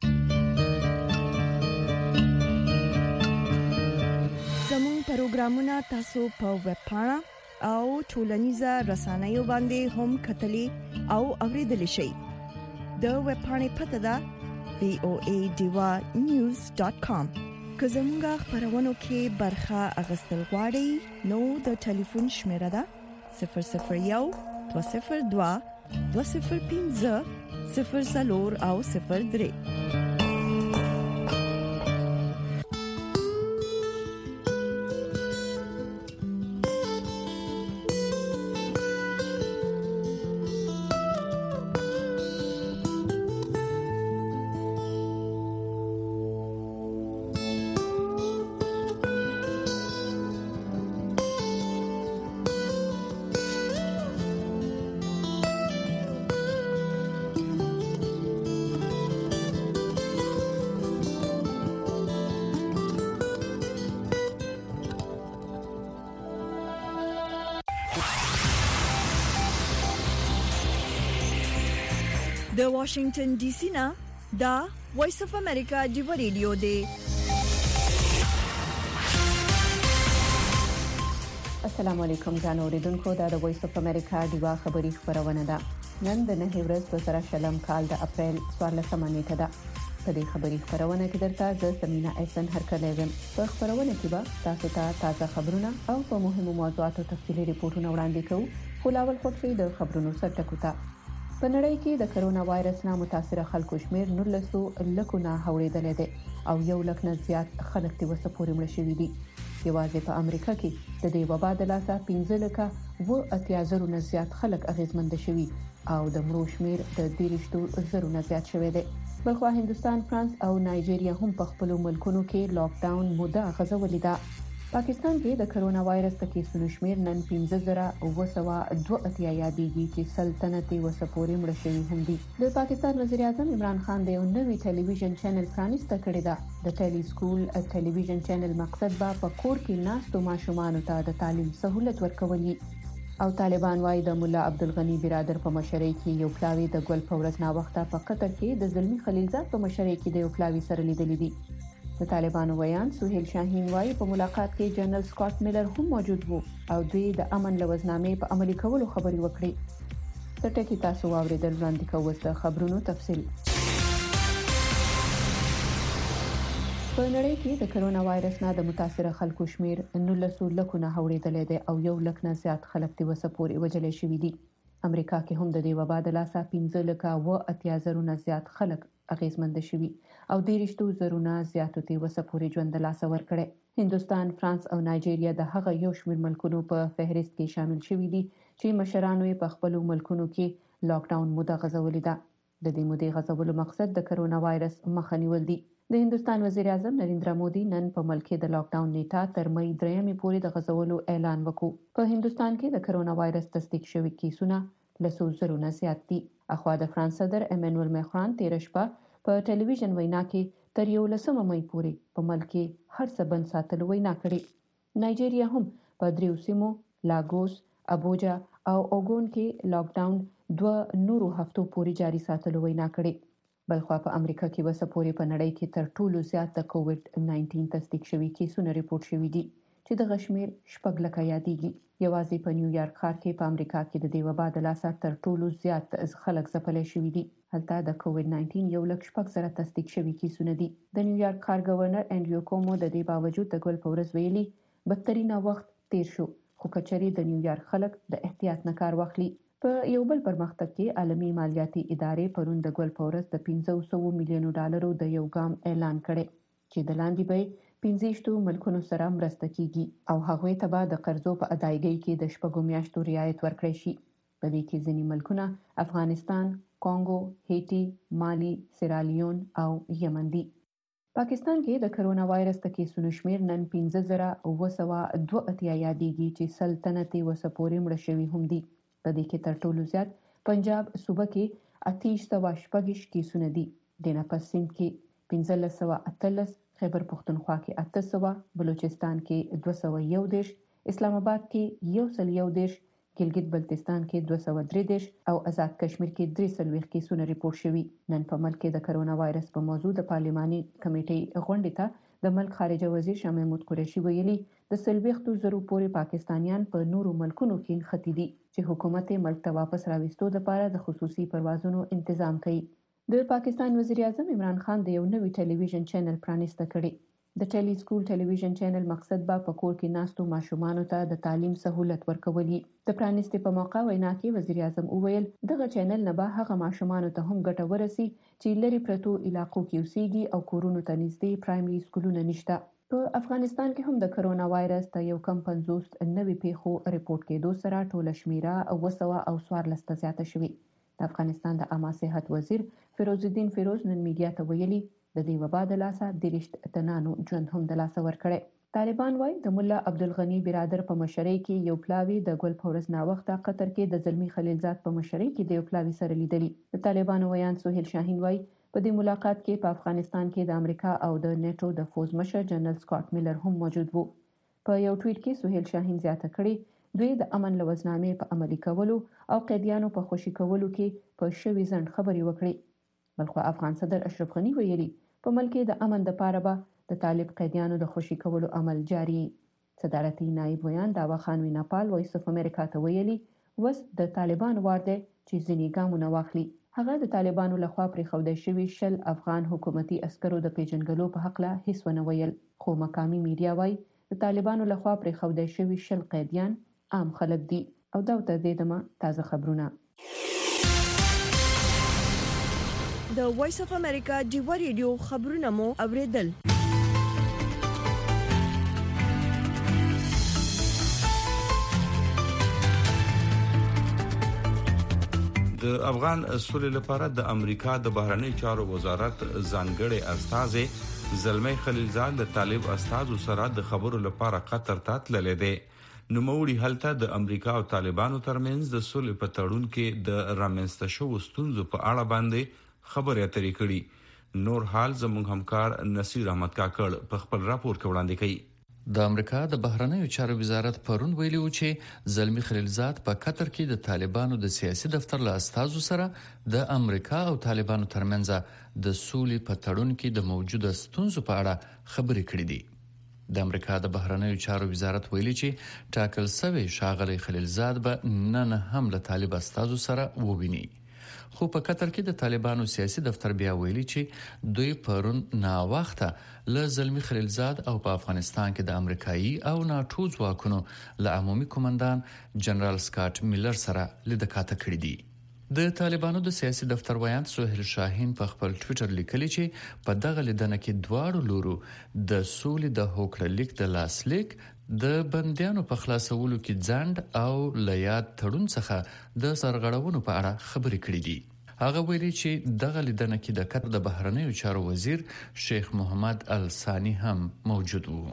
زموږ پروګرامونه تاسو په ویب پاڼه او ټولنیزه رسنیو باندې هم کتلی او اوریدلی شئ. د ویب پاڼې پته ده وی او ای دیوا نیوز ډاټ کام. که زموږ خبرونو کې برخه اغستل غواړئ نو د ټلیفون شمیره ده صفر صفر یو دوه صفر دوه دوه صفر پنځه صفر څلور او صفر درې. د واشنگټن ډي سي نه دا وایس اف امریکا دی ریډیو دی. السلام علیکم ګرانو اوریدونکو، دا د وایس اف امریکا دیوا خبری خبرونه ده. نن د نه ورځ په سره شلم کال د اپریل څوارلسمه نیټه ده. په دې خبری خبرونه کې درته زه سمینا احسان هرکلی یم. په خبرونه کې به تاسو ته تازه خبرونه او په مهمو موضوعاتو تفصیلي ریپورتونه وړاندې کوو. خو لاول خوشي د خبرونو سرټکو ته. په نړۍ کې د کرونا وایرس نه متاثره خلکو شمیر نولسو لکونه هوړېدل دي او یو لک نه زیات خلک د وسه پورې مړ شوي دي. یوازې په امریکا کې د دې وبا د لاسه پنځه لکه و اتیا زرو نه زیات خلک اغیزمند شوي او د مړو شمیر د دیرشتو زرو نه زیات شوی دی. بلخو هندستان، فرانس او نایجیریا هم په خپل ملکونو کې لاک ډاون موده غځولې ده. پاکستان کې د کرونا وایرس د کیسونو شمیر نن پنځه زره اوه سوه دوه اتیا یادېږي چې سلطنتي وسه پورې مړ شوي هم دي. د پاکستان وزیر اعظم عمران خان د یو نوي ټلویزیون چینل پرانیسته کړې ده. د ټیلی سکول ټلویزیون چینل مقصد به په کور کې ناستو ماشومانو ته د تعلیم سہولت ورکوي. او طالبان وايي د مولا عبدالغنی برادر په مشرۍ کې یو پلاوی د ګل په ورځ نا وخته په قطر کې د زلمی خلیلزاد په مشرۍ کې د یو پلاوی سره لیدلې دي. د طالبانو ویان سهیل شاهین وايي په ملاقات کې جنرال سکاٹ میلر هم موجود وو او دوی د امن لوزنامې په عملي کولو خبري وکړي. د ټکی تاسو واوریدل وړاندې کوو د خبرونو تفصیل. په نړۍ کې د کرونا وایرس نه د متاثره خلکو شمیر نولسو لکونه هوړېدل دي او یو لک نه زیات خلک د وسه پورې وجلې شوي دي. امریکا کې هم د دې وبا د لاسه پنځه لکه و اتیا زرو نه زیات خلک اغیزمند شوي او دیرشتو زرو نه زیاتو ته وسه پورې ژوند د لاسه ورکړي. هندستان، فرانس او نایجیریا د هغه یو شمېر ملکونو په فهرست کې شامل شوي دي چې مشرانو یې په خپل ملکونو کې لاک ډاون موده غځولې ده. د دې مودې غځولو مقصد د کرونا وایرس مخه نیول دي. د هندستان وزیر اعظم نریندرا مودي نن په ملک کې د لاک ډاون نیټه تر مې درېمې پورې د غځولو اعلان وکړ. په هندستان کې د کرونا وایرس تصدیق شوي کیسونه لسو زرو نه زیات دي. اخوا د فرانس صدر ایمانوئل ماکرون تیر شپه په ټلویزیون وینا کې تر یولسمه مې پورې په ملک کې هر څه بند ساتلو وینا کړې. نایجیریا هم په دریو سیمو لاګوس، ابوجا او اوګون کې لاک ډاون دوه نورو هفتو پورې جاري ساتلو وینا کړې. بلخوا په امریکا کې وسه پورې په نړۍ کې تر ټولو زیات د کووډ نایټین تصدیق شوي کیسونه ریپورت شوي دي چې د غشمیر شپږ لکه یادېږي. یوازې په نیویارک ښار کې په امریکا کې د دې وبا د لاسه تر ټولو زیات خلک ځپلي شوي دي. هلته د کووډ نایټین یو لک شپږ زره تصدیق شوي کیسونه دي. د نیویارک ښار گورنر انډریو کومو د دې باوجود د ګل په ورځ ویلي بدترینه وخت تیر شو، خو کچري د نیویارک خلک د احتیاط نه کار واخلي. په یو بل پرمختګ کې عالمي مالیاتي ادارې پرون د ګل په ورځ د پنځه سوه میلیونو ډالرو د یو ګام اعلان کړي چې د لاندې به پنځه ملکونو سره مرسته کیږي او هغوی ته به د قرضو په ادایګۍ کې د شپږو میاشتو رعایت ورکړي شي. په دې کې ځینې ملکونه افغانستان، کانګو، هیټي، مالی، سیرالیون او یمن دي. پاکستان کې د کرونا وایرس د کیسونو شمیر نن پنځه زره اوه سوه دوه اتیا یادېږي چې سلطنتي وسه پورې مړ شوي هم دي. په دې کې تر ټولو زیات پنجاب صوبه کې اتیش سوه شپږ کیسونه دي. د نپس سیند کې پنځلس سوه اتلس، خیبر پختونخوا کې اته سوه، بلوچستان کې دوه سوه یو دېرش، اسلام آباد کې یو سل یو دېرش، ګلګت بلتستان کې دوه سوه درې دېرش او آزاد کشمیر کې درې څلوېښت کیسونه ریپورت شوي. نن په ملک کې د کرونا وایرس په موضوع د پارلماني کمیټې غونډې ته د ملک خارجه وزیر شاه محمود قریشي ویلي د څلوېښتو زرو پورې پاکستانیان په نورو ملکونو کې نښتي دي چې حکومت یې ملک ته واپس راوستو لپاره د خصوصي پروازونو تنظیم کوي. د پاکستان وزیر اعظم عمران خان د یو نوي ټلویزیون چینل پرانیسته کړي. د ټیلی سکول ټلویزیون چینل مقصد به په کور کې ناستو ماشومانو ته د تعلیم سہولت ورکول. د پرانیستې په موقع وینا کې وزیر اعظم وویل دغه چینل نه به هغه ماشومانو ته هم ګټه ورسي چې لري پرتو علاقو کې اوسېږي او کورونو ته نږدې پرایمري سکولونه نشته. په افغانستان کې هم د کرونا وایرس د یو کم پنځوس نوي پیښو ریپورت کېدو سره ټوله شمیره اوه سوه او څوارلس ته زیاته شوې. د افغانستان د عامه صحت وزیر فیروز الدین فیروز نن میډیا ته ویلي د دې وبا د لاسه دیرشت تنانو ژوند هم د لاسه ورکړي. طالبان وايي د مولا عبدالغنی برادر په مشرۍ کې یو پلاوی د ګل په ورځ نا وخته قطر کې د زلمی خلیلزاد په مشرۍ کې د یو پلاوی سره لیدلي. د طالبانو ویان سهیل شاهین وايي په دې ملاقات کې په افغانستان کې د امریکا او د نیټو د فوز مشر جنرال سکاٹ میلر هم موجود وو. په یو ټویټ کې سهیل شاهین زیاته کړې دوی د امن لوزنامې په عملي کولو او قیدیانو په خوشي کولو کې په شوي ځند خبرې وکړي. بلخو افغان صدر اشرف غنی ویلي په ملک کې د امن لپاره به د طالب قیدیانو د خوشي کولو عمل جاري. صدارتي نائب ویان داوا خان ویناپال وایس اف امریکا ته ویلي وس د طالبانو وار دی چې ځینې ګامونه واخلي. هغه د طالبانو لخوا پرېښودل شوي شل افغان حکومتي عسکرو د پیژنګلو په حق له هیڅ ونه ویل، خو مقامي میډیا وایي د طالبانو لخوا پرېښودل شوي شل قیدیان عام خلک دي. او دا تر دې دمه تازه خبرونه. د وایس اف امریکا ډیوا ریډیو خبرونه مو اوریدل. د افغان سولې لپاره د امریکا د بهرنی چارو وزارت ځانګړي استازي زلمی خلیلزاد د طالب استازو سره د خبرو لپاره قطر ته تللی دی. نوموړي هلته د امریکا او طالبانو ترمنځ د سولې په تړون کې د رامنځته شوو ستونزو په اړه باندې خبرې اترې کړي. نور حال زموږ همکار نصیر احمد کاکړ په خپل راپور کې وړاندې کوي. د امریکا د بهرنیو چارو وزارت پرون ویلي و چې زلمی خلیلزاد په قطر کې د طالبانو د سیاسي دفتر له استازو سره د امریکا او طالبانو ترمنځ د سولې په تړون کې د موجوده ستونزو په اړه خبرې کړې دي. د امریکا د بهرنیو چارو وزارت ویلي چې ټاکل شوی ښاغلی خلیلزاد به نن هم له طالب استازو سره وویني. خو په قطر کې د طالبانو سیاسي دفتر بیا ویلي چې دوی پرون نا وخته له زلمی خلیلزاد او په افغانستان کې د امریکایي او ناټو ځواکونو له عمومي قومندان جنرال سکاټ میلر سره لیدکاته کړې دي. د طالبانو د سیاسي دفتر ویاند سهیل شاهین په خپل ټوئیټر لیکلي چې په دغه لیدنه کې دواړو لورو د سولې د هوکړه لیک د لاسلیک د بندیانو په خلاصولو کې ځند او لیاد تړون څخه د سرغړونو په اړه خبرې کړې دي. هغه ویلي چې دغه لیدنه کې د قطر د بهرنیو چارو وزیر شیخ محمد الثانی هم موجود و.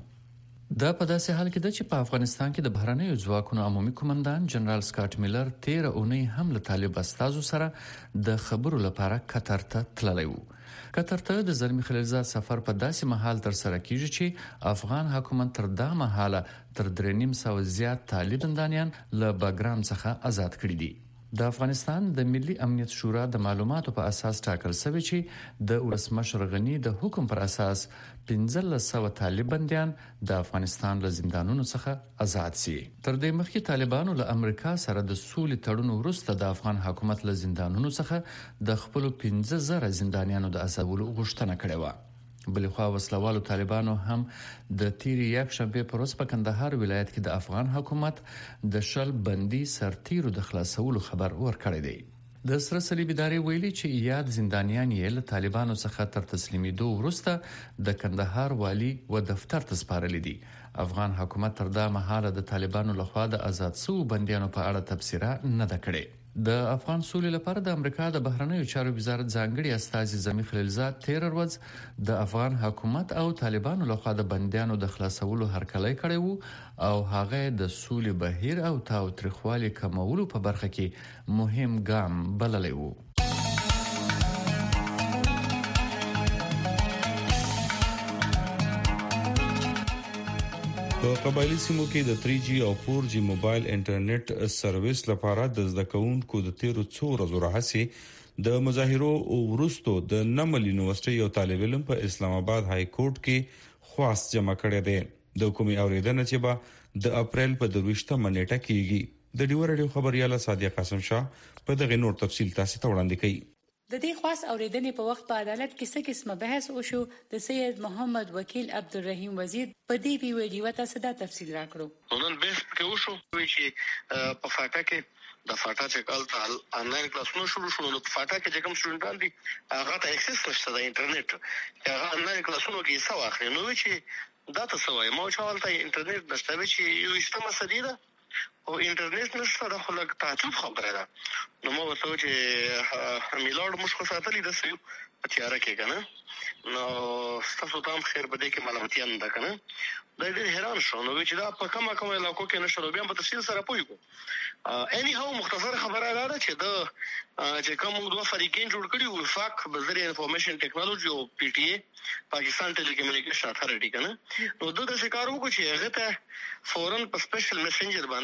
دا په داسې حال کې ده چې په افغانستان کې د بهرنیو ځواکونو عمومي قومندان جنرال سکاټ میلر تیره اونۍ هم له طالب استازو سره د خبرو لپاره قطر ته تللی و. قطر ته د زلمی خلیلزاد سفر په داسې مهال تر سره کیږي چې افغان حکومت تر دا مهاله تر درې نیم سوه زیات طالب زندانیان له باګرام څخه آزاد کړي دي. د افغانستان د ملي امنیت شورا د معلوماتو په اساس ټاکل شوی چې د ولسمشر غنی د حکم پر اساس پنځلس سوه طالب بنديان د افغانستان له زندانونو څخه آزاد شي. تر دې مخکې طالبانو له امریکا سره د سولې تړون وروسته د افغان حکومت له زندانونو څخه د خپل پنځه زره زندانیانو د آزادولو غوښتنه کړې و. بلخوا وسلوالو طالبانو هم د تیری یک شنبه پر ورځ په کندهار ولایت کې د افغان حکومت د شل بندي سرتیرو د خلاصولو خبر ورکړی دی. د سره صلیبي ادارې ویلي چې یاد زندانیان یې له طالبانو څخه تر تسلیمیدو وروسته د کندهار والی و دفتر ته سپارلي دي. افغان حکومت تر دا مهاله د طالبانو لخوا د آزاد شوو بندیانو په اړه تبصره نه ده کړې. د افغان سولې لپاره د امریکا د بهرنیو چارو وزارت ځانګړي استازي زلمی خلیلزاد تیر ورځ د افغان حکومت او طالبانو لخوا د بندیانو د خلاصولو هرکلی کړی وو او هغه د سولې بهیر او تاوتریخوالي کمولو په برخه کې مهم ګام بللی وو. په قبایلی سیمو کې د تھری جی او فور جی موبایل انټرنیټ سرویس لپاره د زده کوونکو د تیرو څو ورځو راهیسې د مظاهرو وروسته د نمل یونیورسيټي یو طالب علم په اسلام آباد های کورټ کې خواست جمع کړی دی. د حکومي اوریدنه چې به د اپریل په درويشتمه نیټه کېږي. د ډیو رادیو خبرياله صادق قاسم شاه په دغه نور تفصیل تاسو ته وړاندې کوي. د دې خاص اوریدنې په وخت په عدالت کې څه قسمه بحث وشو. د سید محمد وکیل عبدالرحیم وزیر په دې ویډیو تاسو ته تفصیل راکړو. نن بحث کې وشو چې په فاټا کې د فاټا چې کال ته انلاین کلاسونه شروع شول. نو په فاټا کې چې کوم شټډان دي هغه ته اکسس نشته د انټرنیټ. هغه انلاین کلاسونو کې څه واخلي. نو چې دا تاسو وایي مو چې ولته انټرنیټ نشته چې یو استمه سديده او انټرنیټ نشته د خلک تعجب خبره ده. نو مو وته چې میلاد مشکو ساتلی د سیو په تیار کې کنه. نو تاسو ته هم خیر بده کې معلوماتیان ده کنه. دا ډېر حیران شو. نو چې دا په کومه کومه علاقو کې نشو بیا په تفصیل سره پوي کو. اني هو مختصر خبره ده چې د چې کوم دوه فریقین جوړ کړي وفاق وزیر انفارمیشن ټیکنالوژي او پی ټی ای پاکستان ټیلیکومونیکیشن اتھارټي کنه. نو دوی د شکارو کو چې هغه ته فورن په سپیشل میسنجر باندې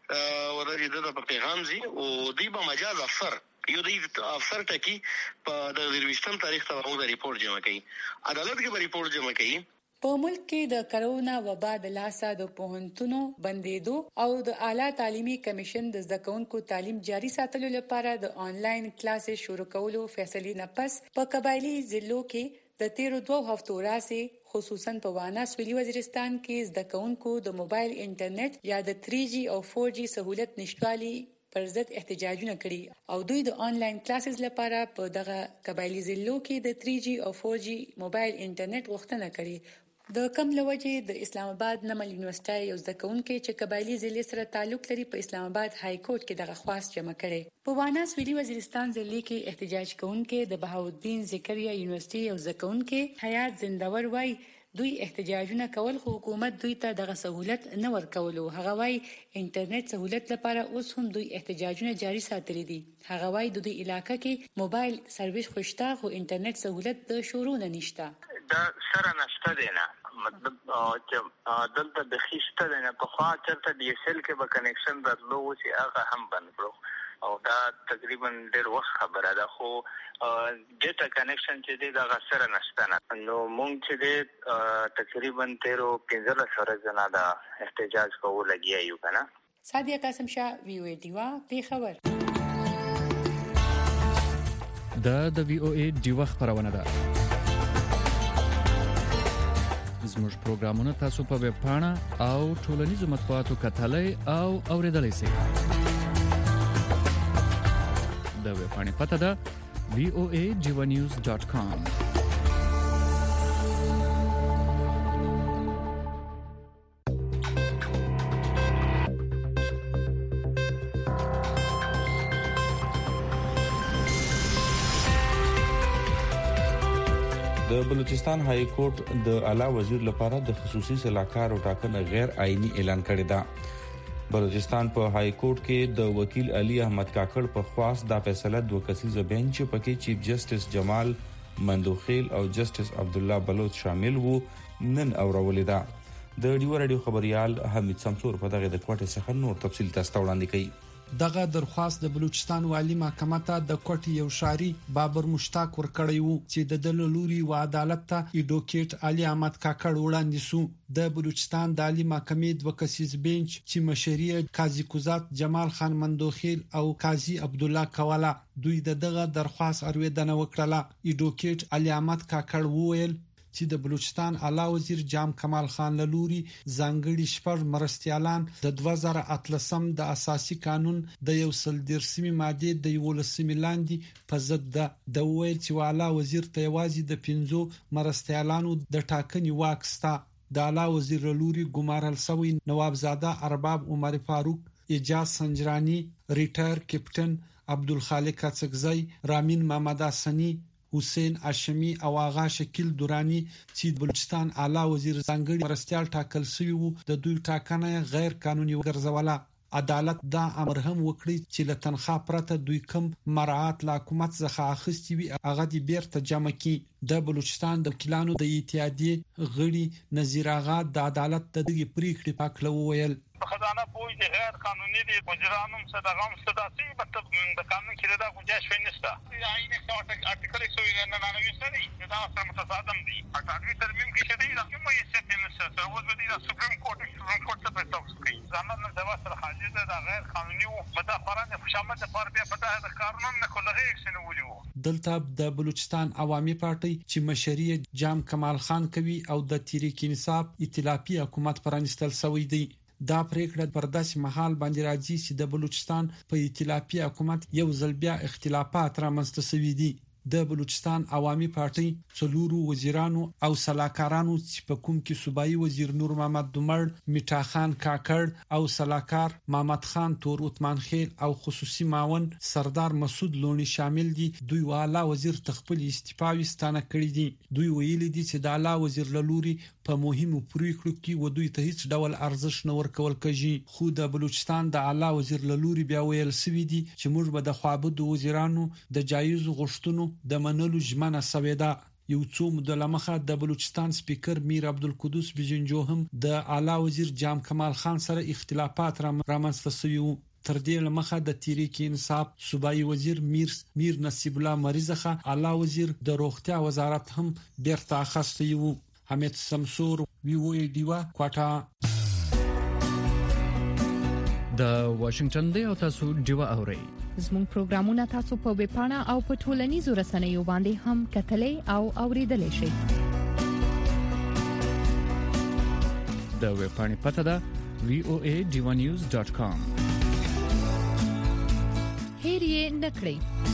ورته د پیغام زی او دی به مجاز افسر یو دی افسر ټکی په د ویشتم تاریخ ته موږ ریپورت جمع کړي عدالت کې به ریپورت جمع کړي. په ملک کې د کرونا وبا د لاسه د پوهنتونو بندیدو او د اعلی تعلیمي کمیشن د زده کوونکو تعلیم جاري ساتلو لپاره د آنلاین کلاسز شروع کولو فیصلې نه پس په قبایلی ضلعو کې د تیرو دوه هفتو راځي خصوصا په وانا سویلي وزیرستان کې زده کوونکو د موبایل انټرنیټ یا د تھری جی او فور جی سہولت نشټوالي پر ضد احتجاجونه کړي او دوی د آنلاین کلاسز لپاره په دغه قبایلی ضلعو کې د تھری جی او فور جی موبایل انټرنیټ غوښتنه کړي. د کم لوجې د اسلام آباد نمل یونیورسيټي یو زده کوونکي چې قبایلی ضلع سره تعلق لري په اسلام آباد های کورټ کې دغه خواست جمع کړي. په وانا سویلي وزیرستان ضلع کې احتجاج کوونکي د بهاءالدین ذکریا یونیورسيټي یو زده کوونکي حیات زندور وای دوی احتجاجونه کول خو حکومت دوی ته دغه سہولت نه ورکولو. هغه وای انټرنیټ سہولت لپاره اوس هم دوی احتجاجونه جاري ساتلي دي. هغه وای د دوی علاقې کې موبایل سرویس خوشته خو انټرنیټ سہولت د شروع نه نشته. دا سره نشته دی نه مطلب چې دلته د خېشته دی نه په خوا چرته ډي اس ال کې به کنیکشن درلو چې هغه هم بند کړو او دا تقریبا ډېر وخت خبره ده خو ډیټا کنیکشن چې دی دا سره نشته نه نو مونږ چې دی تقریبا تیرو پنځه سره زنا دا احتجاج کوو لګیا یو کنه. سادیه قاسم شاه وی او ای ډیوا پیښور. دا د وی او ای ډیوا خبرونه ده. زموږ پروګرامونه تاسو په ویب پاڼه او ټولنیزو مطبوعاتو کتلای او اوریدلای شئ. د ویب پاڼې پته ده وی او ای ډیوا نیوز ډاټ کام. د بلوچستان های کورټ د اعلی وزیر لپاره د خصوصي صلاحکار او ټاکنه غیر آئینی اعلان کړی دی. بلوچستان په های کورټ کې د وکیل علي احمد کاکړ په خواست دا فیصله دوه کسیزه بنچ پکې چیف جسټس جمال مندوخیل او جسټس عبد الله بلوچ شامل وو نن اورولې ده. د ډیو رادیو خبريال حمید سمسور په دغه د کوټه څخه نور تفصیل تاسو ته وړاندې کوي. دغه درخواست د بلوچستان والی محکمه ته د کوټ یو شاری بابر مشتاق ورکړی وو چې د دلولوري و عدالت ته ایډوکیټ علي احمد کاکړ وړاندې سو. د بلوچستان د عالی محکمې د وکسیز بنچ چې مشري قاضي کوزات جمال خان مندوخیل او قاضي عبد الله کولا دوی د دغه درخواست ارویدنه وکړه. ایډوکیټ علي احمد کاکړ وویل چې د بلوچستان اعلی وزیر جام کمال خان لوري ځانګړي شپږ مرستيالان د دوه زره اتلسم د اساسي قانون د یو سل درسمي ماده د یولسمي لاندې په ضد د ویل چې اعلی وزیر ته یوازې د پنځو مرستيالانو د ټاکنې واک ستا. د اعلی وزیر لوري ګمارل سوی نوابزاده ارباب عمر فاروق اجاز سنجرانی ریټایر کیپټن عبدالخالق کڅکزی رامین محمد حسنی حسین اشمی او آغا شکیل دورانی چې بلوچستان اعلی وزیر ځانګړي مرستيال ټاکل شوی وو د دوی ټاکنه غیر قانوني وګرځوله. عدالت دا امر هم وکړي چې له تنخوا پرته دوی کم مراعات لا حکومت څخه اخیستي وي هغه د بیرته جمع کی. د بلوچستان د وکیلانو د اتحادیې غړي نذیر آغا د عدالت د دغه پریکړې پاکلو ویل خزانه بوج د غیر قانوني دي مجرمانو صدقام صداسي مطلب د قانون کې دا گنجائش نشته. آئین ارټیکل ایک سو ننانوے سره دا سره متصادم دي. اټاوي ترمیم کې شته دا کومه یې څه نشته سروت بدی دا سپریم کورټ سپریم کورټ ته پټاوس کوي. ځان نن دا سره حاجز دا غیر قانوني او مدافعانه خوشامد پر بیا پتا د قانون نه کولغه اکشن ولیو. دلته د بلوچستان عوامي پارټي چې مشري جام کمال خان کوي او د تحریک انصاف ائتلافي حکومت پرانستل سوی دی. دا پریکړه پر داسې محل باندې راځي چې د بلوچستان په ائتلافي حکومت یو ځل بیا اختلافات رامنځته شوي دي. د بلوچستان عوامي پارټي څلورو وزیرانو او سلاکارانو چې په کوم کې صوبایي وزیر نور محمد دمړ میټا خان کاکړ او سلاکار محمد خان تور عثمان خیل او خصوصي معاون سردار مسعود لونی شامل دي دوی والا وزیر تخپل استعفا وستانه کړی دي. دوی ویلي دي چې د اعلی وزیر لوري په مهمو پریکړو کې و دوی ته هیڅ ډول ارزښت نه ورکول کېږي. خو د بلوچستان د اعلی وزیر لوري بیا ویل سوي دي چې موږ به د خوابد وزیرانو د جایز غوښتنو د منلو ژمنه سوي ده. یو څو مدلمخه د بلوچستان سپیکر میر عبدالقدوس بجنجو هم د اعلی وزیر جام کمال خان سره اختلافات رامنځته شوي وو. تر دې لمخه د تحریک انصاف صوبایي وزیر میر میر نصیب الله مریضخه اعلی وزیر د روغتیا وزارت هم بیرته اخیستی وو. حمید سمسور وی او ای دیوا کوټه. د واشنگټن دی او تاسو دیوا اورئ. زموږ پروګرامونه تاسو په ویب پاڼه او په ټولنیزو رسنیو باندې هم کتلای او اوریدلای شئ. د ویب پاڼې پته ده وی او ای دیوا نیوز ډاٹ کام. هیر یې نکړئ.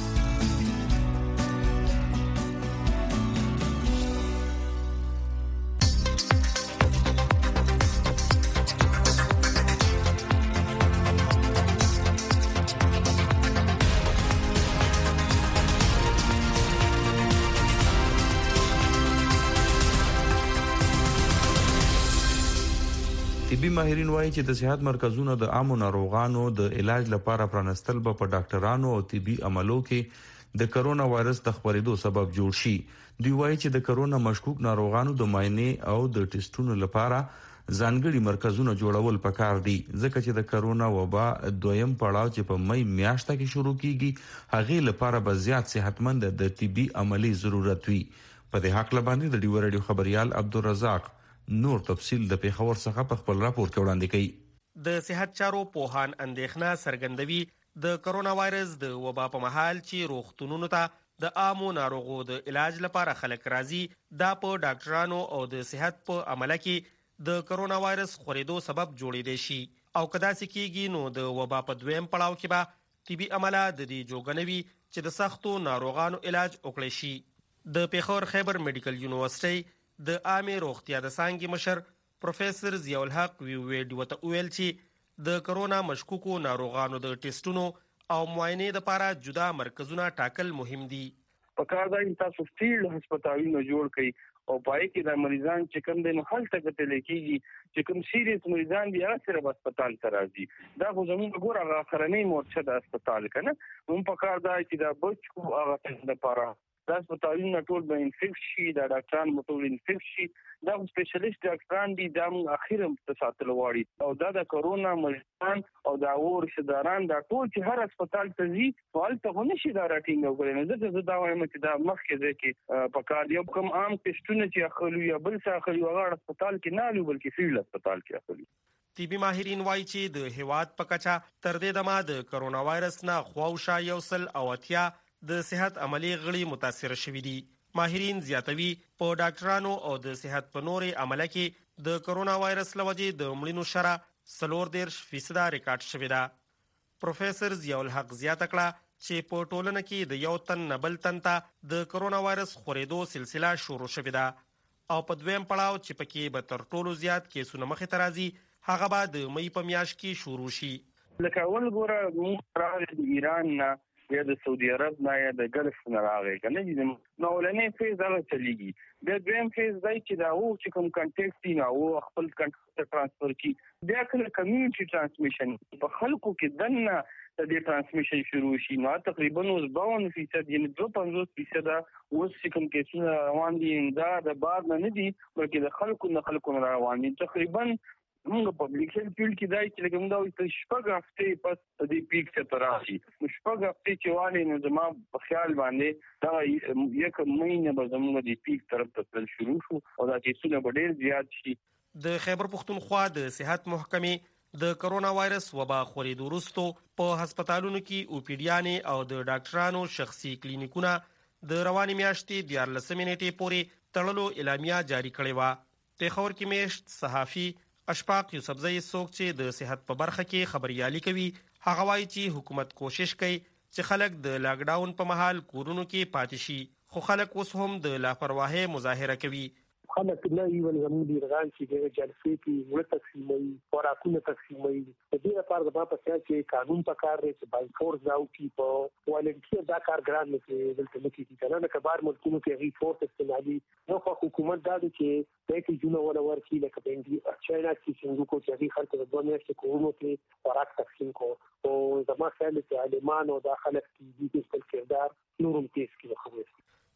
طبي ماهرین وایي چې د صحت مرکزونو د عامو ناروغانو د علاج لپاره پرانستل به په ډاکټرانو او طبي عملو کې د کرونا وایرس د خپرېدو سبب جوړ شي. دوی وایي چې د کرونا مشکوک ناروغانو د معاینې او د ټیسټونو لپاره ځانګړي مرکزونه جوړول پکار دي، ځکه چې د کرونا وبا دویم پړاو چې په مې میاشته کې شروع کیږي هغه لپاره به زیات صحتمند د طبي عملي ضرورت وي. په دې حق لباندې د ډیو رادیو خبريال عبدالرزاق نور تفصیل د پیښور څخه په خپل راپور کې وړاندې کړي. د صحت چارو پوهان اندېښنه څرګندوي د کرونا وایرس د وبا په مهال چې روغتونونو ته د عامو ناروغو د علاج لپاره خلک راځي، دا په ډاکټرانو او د صحت په عمله کې د کرونا وایرس خورېدو سبب جوړېدای شي. او کدا سکیږي نو د وبا په دویم پړاو کې به طبي عمله د دې جوګنوي چې د سختو ناروغانو علاج وکړي شي. د پیښور خیبر میډیکل یونیورسيټي د عامه روغتیا د څانګې مشر پروفیسور ضیاء الحق وی ویډ وته ویل چې د کرونا مشکوکو ناروغانو د ټیسټونو او معاینې لپاره جدا مرکزونه ټاکل مهم دي. په کار دا تاسو فیلډ هسپتالونه جوړ کړئ او پای کې د مریضان چې کوم د محل ته کتل کېږي چې کوم سیریس مریضان دي هغه صرف هسپتال ته راځي. دا خو زموږ ګور هغه اخرنۍ مورچه د هسپتال کنه هم په کار دا چې دا بچو هغه څه لپاره دا هسپتالونه ټول به انفیکټ شي، دا ډاکټران به ټول انفیکټ شي، دا سپیشلیست ډاکټران دي دا موږ اخیرا په ساتل غواړي. او دا د کرونا مریضان او دا اور شداران دا ټول چې هر هسپتال ته ځي هلته خو نشي دا راټینګ وکړي. نو ځکه زه دا وایم چې دا مخکې ځای کې په کار یو کوم عام ټیسټونه چې اخلو یا بل څه اخلو هغه هسپتال کې نه الو بلکې فیلډ هسپتال کې اخلو. طبي ماهرین وایي چې د هیواد په کچه تر دې دمه د کرونا وایرس نه خواوشا یو سل او اتیا د صحت عملی غړي متاثر شوي دي. ماهرین زیاتوي په ډاکټرانو او د صحت په نورې عمله کې د کرونا وایرس لوجې د مړینو شره څلور دېرش فیصده ریکارډ شوې ده. پروفیسور ضیاء الحق زیاته کړه چې په ټولنه کې د یو تن نه بل تن ته د کرونا وایرس خورېدو سلسله شروع شوې ده او په دویم پړاو چې پکې به تر ټولو زیات کیسونه مخې ته راځي هغه به د مې په میاشت کې شروع شي. لکه اول ګوره موږ راغلي د ایران نه یا د سعودي عرب نه یا د ګلف نه راغی کنه چې نو ولنې فیز هغه چلیږي. د دویم فیز دی چې دا وو چې کوم کنټیکټ دی نو خپل کنټیکټ ترانسفر کی بیا کله کمیونټي ترانسمیشن په خلکو کې دنه د دې ترانسمیشن شروع شي. نو تقریبا اوس باون فیصد یعنی دوه پنځوس فیصد اوس چې کوم کیسونه روان دي دا د بار نه دي بلکې د خلکو نه خلکو روان دي. تقریبا موږ پبلک هیلث فیلډ کې دای چې کوم دا وي شپږ هفتې پس د دې پیک څخه راشي. شپږ هفتې چې والي نو زما په خیال باندې دا یک مهینه به زموږ د پیک طرف ته تل شروع شو او دا کیسونه به ډېر زیات شي. د خیبر پختونخوا د صحت محکمې د کرونا وایرس وبا خورېدو وروسته په هسپتالونو کې اوپیډیانې او د ډاکټرانو شخصي کلینیکونه د روانې میاشتې دیارلسمې نیټې پورې تړلو اعلامیه جاری کړې وه. پیښور کې میشت صحافي اشفاق یوسفزئی څوک چې د صحت په برخه کې خبريالي کوي هغه وایي چې حکومت کوشش کوي چې خلک د لاک ډاون په مهال کورونو کې پاتې شي، خو خلک اوس هم د لاپرواهۍ مظاهره کوي. خلک نه یو زموږ د ایران چې د جلسې کې وړ تقسیموي خوراکونه تقسیموي. د دې لپاره د په څیر چې قانون په کار دی چې بای فورس راو کی په والنټیر دا کار ګران نه کې دلته نه کیږي کنه نه کبار ملکونو کې غي فورس استعمالي نو خو حکومت دا دی چې د کې جنو ولا ورکی لکه بنګي چاینا چې څنګه کو چې خلک د دوه میاشتې کورونو کې خوراک تقسیم کو او زما خیال چې عالمانو داخله کې دې خپل کردار نورم تیز کړي.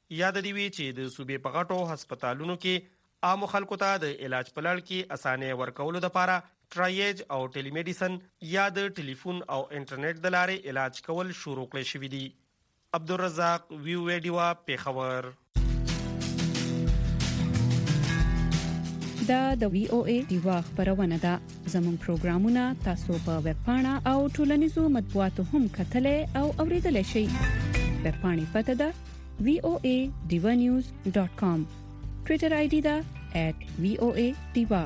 یاد دی وی چې د صوبې په غټو هسپتالونو کې عام خلکو ته د علاج په لړ کې اسانه ورکولو لپاره ټرایج او ټیلی میډیسن یا د ټلیفون او انټرنیټ د لارې علاج کول شروع کړی شوی دی. عبدالرزاق ویو ویډیو پیښور. دا د وی او ای دیوا خبرونه ده. زموږ پروګرامونه تاسو په ویب پاڼه او ټولنیزو مطبوعاتو هم کتلای او اوریدلای شئ. ویب پاڼې پته ده وی او ای دیوا نیوز ډاٹ کام. ټویټر آی ډي ده ایٹ وی او ای دیوا.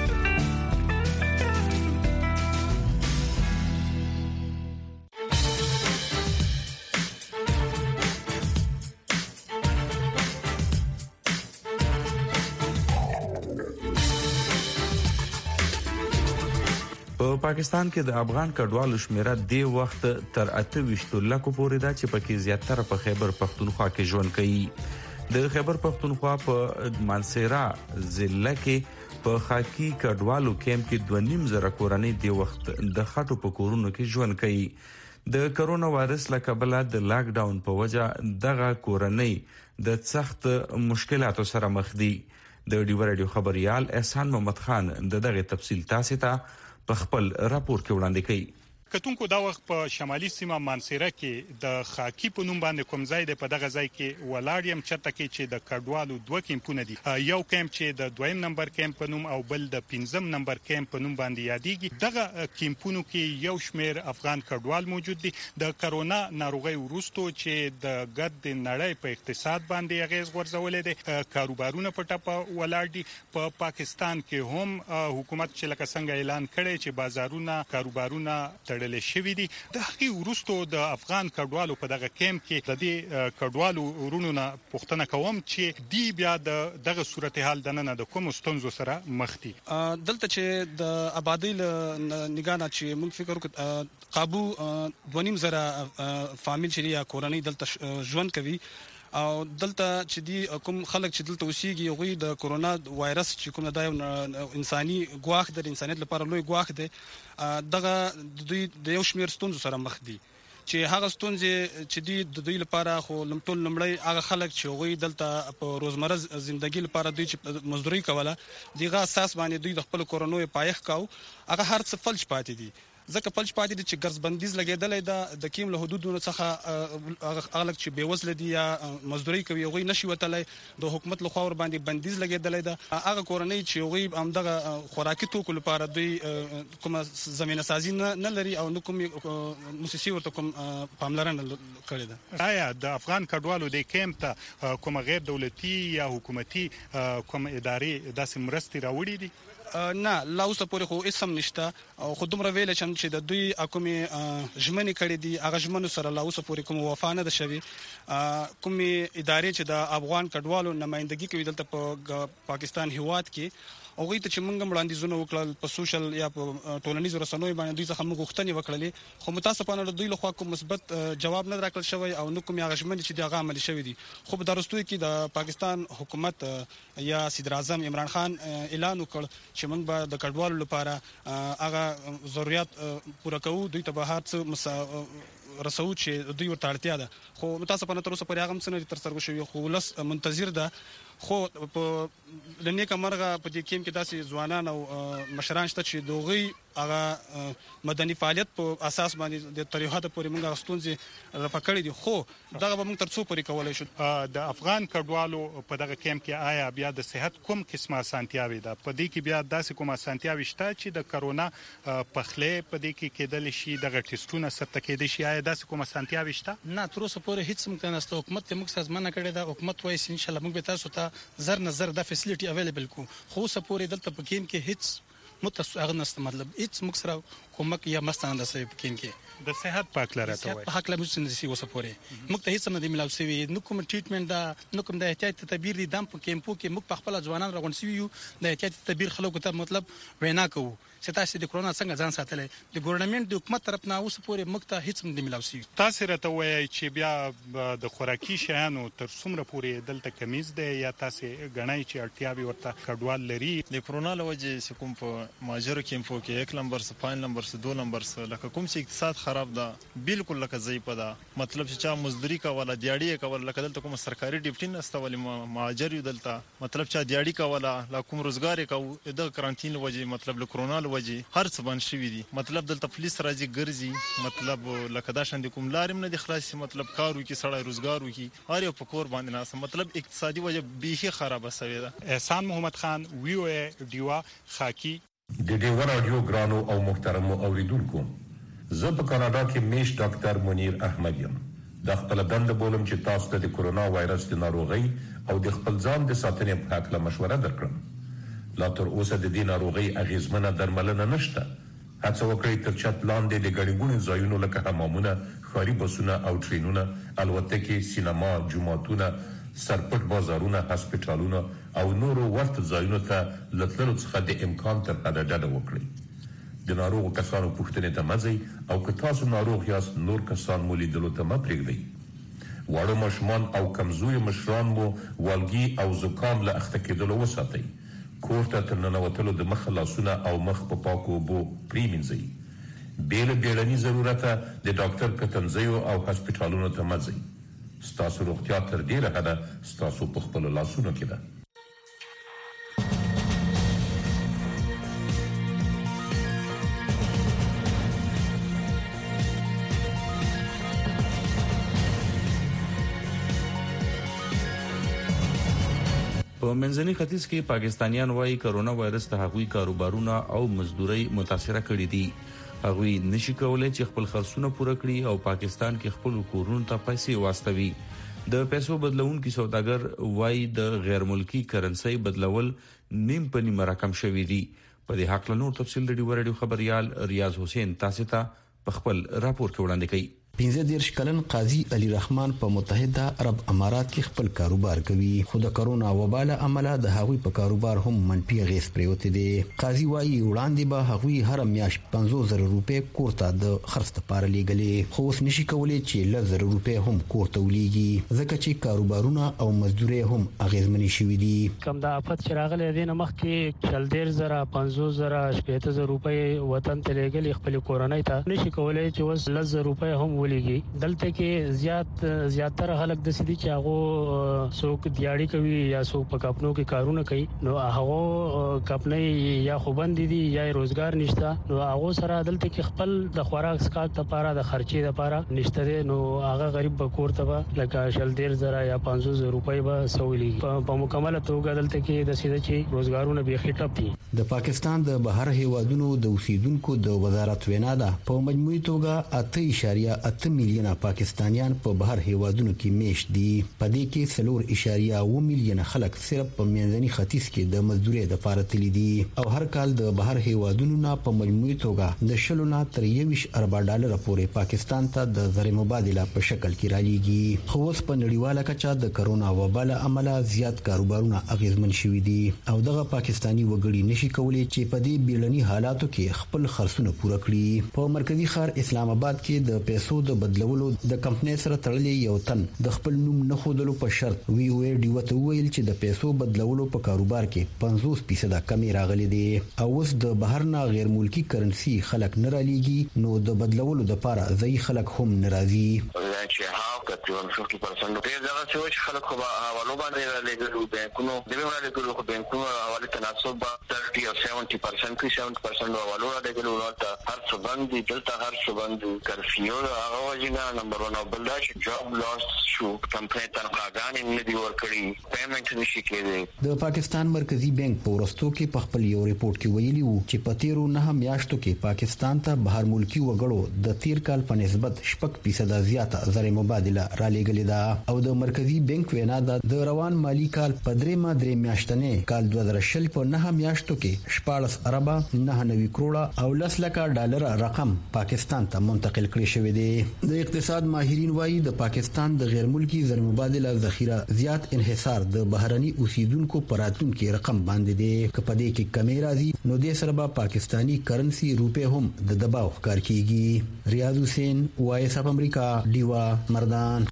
په پاکستان کې د افغان کډوالو شمیره د وخت تر اته ویشت لکو پورې ده چې پکې زیاتره په خیبر پختونخوا کې ژوند کوي. د خیبر پختونخوا په مانسیرا ضلع کې په خاکی کډوالو کیمپ کې دوه نیم زره کورنۍ د وخت د خټو په کورونو کې ژوند کوي. د کرونا وایرس له کبله د لاک ډاون په وجه دغه کورنۍ د سخت مشکلاتو سره مخ دي. د ډیو رادیو خبريال احسان محمد خان د دغه تفصیل تاسو ته په خپل راپور کې وړاندې کړي. کتونکو دا وخت په شمالي سیمه مانسیره کې د خاکی په نوم باندې کوم ځای دی. په دغه ځای کې ولاړیم چرته کې چې د کډوالو دوه کیمپونه دي. یو کیمپ چې د دویم نمبر کیمپ په نوم او بل د پنځم نمبر کیمپ په نوم باندې یادېږي. دغه کیمپونو کې یو شمیر افغان کډوال موجود دي. د کرونا ناروغي وروسته چې د ګډ د نړۍ په اقتصاد باندې اغیز غورځولې دي، کاروبارونه په ټاپه ولاړ دي. په پا پاکستان کې هم حکومت چې لکه څنګه اعلان کړي چې بازارونه کاروبارونه تړل شوی دي. د هغې وروسته د افغان کډوالو په دغه کیمپ کې د دې کډوالو ورونو نه پوښتنه کوم چې دی بیا د دغه صورتحال د نن د کوم ستونزو سره مخ دي. دلته چې د آبادی نگانه چې موږ فکر وکړو قابو دوه نیم زره فامیل چې یا کورنۍ دلته ژوند کوي او دلته چې دی کوم خلک چې دلته اوسېږي هغوی د کرونا وایرس چې کوم د انساني ګواښ د انسانیت لپاره لوی ګواښ دی. دغه دوی د یو شمیر ستونزو سره مخ دي چې هغه ستونزې چې دی د دوی لپاره خو لمټول لمړی هغه خلک چې هغوی دلته په روزمره زندگی لپاره دوی چې مزدوري کوله دغه اساس باندې دوی د خپل کورونو پایښت کاو. هغه هر څه فلج پاتې دي. ځکه فلج پاتې دي چې ګرځ بندیز لګېدلې ده. د کیم له حدودونو څخه اغلق چې بیوزله دي یا مزدوري کوي هغوی نشي وتلی. د حکومت لخوا ور باندې بندیز لګېدلې ده. هغه کورنۍ چې هغوی همدغه خوراکي توکو لپاره دوی کومه زمینه سازي نه لري او نه کوم موسسې ورته کوم پاملرنه کړې ده. آیا د افغان کډوالو د کیمپ ته کومه غیر دولتي یا حکومتي کوم ادارې داسې مرستې راوړي دي؟ نه، لا اوسه پورې خو هیڅ هم نشته. خو دومره ویل شم چې د دوی کومې ژمنې کړې دي هغه ژمنو سره لا اوسه پورې کوم وفا نه ده شوې. کومې ادارې چې د افغان کډوالو نمائندګي کوي دلته په پاکستان هیواد کې هغوی ته چې موږ هم وړاندیزونه وکړل په سوشل یا په ټولنیزو رسنیو باندې دوی څخه موږ غوښتنې وکړلې، خو متاسفانه د دوی لخوا کوم مثبت جواب نه راکړل شوی او نه کومې هغه ژمنې چې دي هغه عملي شوي دي. خو په دا وروستیو کې د پاکستان حکومت یا صدر اعظم عمران خان اعلان وکړ چې موږ به د کډوالو لپاره هغه ضرورت پوره کوو، دوی ته به هر څه رسو چې دوی ورته اړتیا ده. خو متاسفانه تر اوسه پورې هغه هم څه نه دي ترسره شوي. خو ولس منتظر ده. خو په د نیکه مرغه په دې کیم کې داسې ځوانان او مشران شته چې د هغوی هغه مدني فعالیت په اساس باندې د تر یو حده پورې موږ هغه ستونزې رفع کړې دي. خو دغه به موږ تر څو پورې کولی شو. د افغان کډوالو په دغه کیمپ کې آیا بیا د صحت کوم قسمه اسانتیاوې ده؟ په دې کې بیا داسې کوم اسانتیاوې شته چې د کرونا پخلی په دې کې کېدلی شي، دغه ټسټونه سرته کېدی شي؟ آیا داسې کوم اسانتیاوې شته؟ نه، تر اوسه پورې هیڅ موږ ته نشته. حکومت ته موږ سازمانه کړې ده. حکومت وایي چې انشاءالله موږ به تاسو ته زر نه زر دا فیسیلیټي اویلیبل کو. خو اوسه پورې دلته په کیم کې هیڅ متص هغه نشته، مطلب هیڅ موږ سره کومک یا مرسته نه ده شوې په کیم کې. د صحت په هکله راته وایي. په هکله موږ څه نه دي اوسه پورې موږ ته هیڅ نه دي میلاو شوي، نه کوم ټریټمنټ ده، نه کوم د احتیاطي تدابیر دي. دم په کیمپو کې موږ په خپله ځوانان راغونډ شوي یو د احتیاطي تدابیر خلکو ته مطلب وینا کوو چې تاسو د کرونا څنګه ځان ساتلی. د ګورنمنټ د حکومت طرف نه اوسه پورې موږ ته هیڅ نه دي میلاو شوي. تاسو راته وایئ چې بیا د خوراکي شیانو تر څومره پورې دلته کمیز دی یا تاسو ګڼئ چې اړتیاوې ورته کډوال لري؟ د کرونا له وجې چې کوم په ماجر کیمپو کې یک نمبر سه پنځه نمبر سه دوه نمبر سه لکه کوم چې اقتصاد خراب ده بالکل لکه ضعیف ده مطلب چې چا مزدوري کوله دیاړي کوله لکه دلته کوم سرکاري ډیپټي نسته ولې ماجر یو دلته مطلب چې دیاړي کوله لا کوم روزګار کو د کرانتین وجه مطلب له کرونا وجه هر څه باندې شوی دي مطلب دلته پولیس راځي ګرځي مطلب لکه دا شاند کوم لارم نه دي خلاص مطلب کارو کې سړی روزګار وکي هر یو په کور باندې ناس مطلب اقتصادي وجه بیخي خرابه شوی ده. احسان محمد خان وی او ای ډیوا خاکی د ډیوا رادیو ګرانو او محترم اوریدونکو زه په کاناډا کې میش ډاکټر منیر احمد یم د خپل دند بولم چې تاسو ته د کورونا وایرس د ناروغي او د خپل ځان د ساتنې په اړه مشوره درکړم لا تر اوسه د دې ناروغي اغیزمنه درملنه نشته هڅه وکړئ تر چت لاندې د ګڼګونو ځایونو لکه حمامونه ښاري بسونه او ټرینونه الوتکې سینما جوماتونه سرپټ بازارونه هسپټالونه او نورو ورته ځایونو ته لتلو څخه د امکان تر حده ډډه وکړئ د ناروغو کسانو پوښتنې ته مه ځئ او که تاسو ناروغ یاست نور کسان مو لیدلو ته مه پرېږدئ واړه ماشومان او کمزوري مشران مو والګي او زکام له اخته کېدلو وساتئ کور ته تر ننوتلو د مخه لاسونه او مخ په پاکو اوبو پرېمینځئ بې له بیړني ضرورته د ډاکټر کتنځیو او هسپټالونو ته مه ځئ ستاسو روغتیا تر ډیره حده ستاسو په خپلو لاسونو کې ده. په منځني ختیځ کې پاکستانیان وايي کرونا وایرس ته هغوی کاروبارونه او مزدوري متاثره کړي دي. هغوی نشي کولای چې خپل خرڅونه پوره کړي او پاکستان کې خپل کورونو ته پیسې واستوي. د پیسو بدلونکو سوداګر وايي د غیر ملکی کرنسي بدلول نیم په نیم رقم شوی دی. په دې حق له نور تفصیل د ډیوړ خبريال ریاض حسین تاسو ته په خپل راپور کې وړاندې کوي. پنځه دیرش کلن قاضي علي رحمان په متحده عرب امارات کې خپل کاروبار کوي خو د کرونا وبا له امله د هغوی په کاروبار هم منفي اغیز پریوتی دی. قاضي وايي وړاندې به هغوی هر میاشت پنځوس زره روپۍ کورته د خرڅ لپاره لیږلې خو اوس نشي کولای چې لږ زره روپۍ هم کورته ولېږي ځکه چې کاروبارونه او مزدوري هم اغیزمنې شوي دي. کم د آفت چې راغلی دی نه مخکې شل دېرش زره پنځوس زره شپېته زره روپۍ وطن ته لیږلې خپلې کورنۍ ته نشي کولای چې اوس لږ زره روپۍ هم ولېږي. دلته کې زیات زیاتره خلک د سدي چې هغه څوک دیاړي کوي یا څوک په کپنو کې کارونه کوي نو هغه کپنې یا خوبند دي یا روزګار نشته نو هغه سره دلته کې خپل د خوراک سکات لپاره د خرچې لپاره نشته نو هغه غریب به کورته به لکه شل ډیر زره یا پنځوس زره روپۍ به سولي په مکمله توګه دلته کې د سیده چې روزګارونه به خټپ دي. د پاکستان د بهر هیوادونو د اوسیدونکو د وزارت وینا ده په مجموعي توګه اته اشاریه اته میلیونه پاکستانیان په بهر هیوادونو کې میشت دي. په دې کې څلور اشاریه اوه میلیونه خلک صرف په منځني ختیځ کې د مزدوري لپاره تللي دي او هر کال د بهر هیوادونو نه په مجموعي توګه د شلو نه تر یویش اربع ډالر پورې پاکستان ته د زر مبادله په شکل کې رالیږي. خو اوس په نړیواله کچه د کرونا وبا له امله زیات کاروبارونه اغیزمن شوي دي او دغه پاکستانی وګړي نشي کولای چې په دې بیړني حالاتو کې خپل خرڅونه پوره کړي. په مرکزی ښار اسلام آباد کې د پیسو د بدلولو د کمپنۍ سره تړلې یو تن د خپل نوم نه خودلو په شرط وی او ډي وته ویل چې د پیسو بدلولو په کاروبار کې پنځوس فیصد کمی راغلي دي او اوس د بهر نه غیر ملکی کرنسي خلک نه رالیږي نو د بدلولو لپاره ځای خلک هم ناراضي. چې هاو کتون فifty percent ډیر ځکه چې خلک خو حوالو باندې رالیږي بانکونو د به رالیږي خو بانکونو حواله تناسب thirty or seventy percent کې seventy percent حوالو رالیږي نو هر څه باندې دلته هر څه باندې کرفیو هغه وجینا نمبر one او بل دا چې جاب لاس شو کمپنۍ تنخواګانې نه دی ورکړي پیمنټ نشي کېدی. د پاکستان مرکزی بانک په ورستو کې په خپل یو ریپورت کې ویلي وو چې په تیرو نه میاشتو کې پاکستان ته بهر ملکی وګړو د تیر کال په نسبت شپږ فیصد زیاته زر مبادله را لېږلې ده او د مرکزی بانک وینا ده د روان مالی کال په درې ما درې میاشتنې کال دوه زره شل په نه میاشتو کې شپاړس اربه نه نوي کروڑه او لس لکه ډالر رقم پاکستان ته منتقل کړی شوی دی. د اقتصاد ماهرین وایي د پاکستان د غیر ملکی زر مبادله ذخیره زیات انحصار د بهرني اوسیدونکو پراتونکو رقم باندې دی. کله دې کې کمی راځي نو د سره به پاکستانی کرنسی روپې هم د دباو ښکار کیږي. ریاض حسین وایس اف امریکا ډیوا مردان.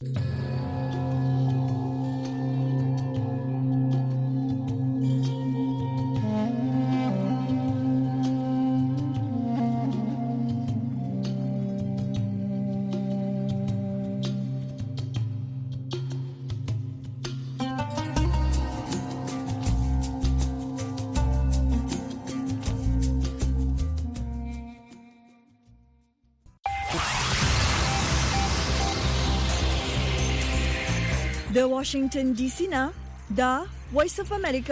د واشنگټن ډي سي نه دا وایس اف امریکا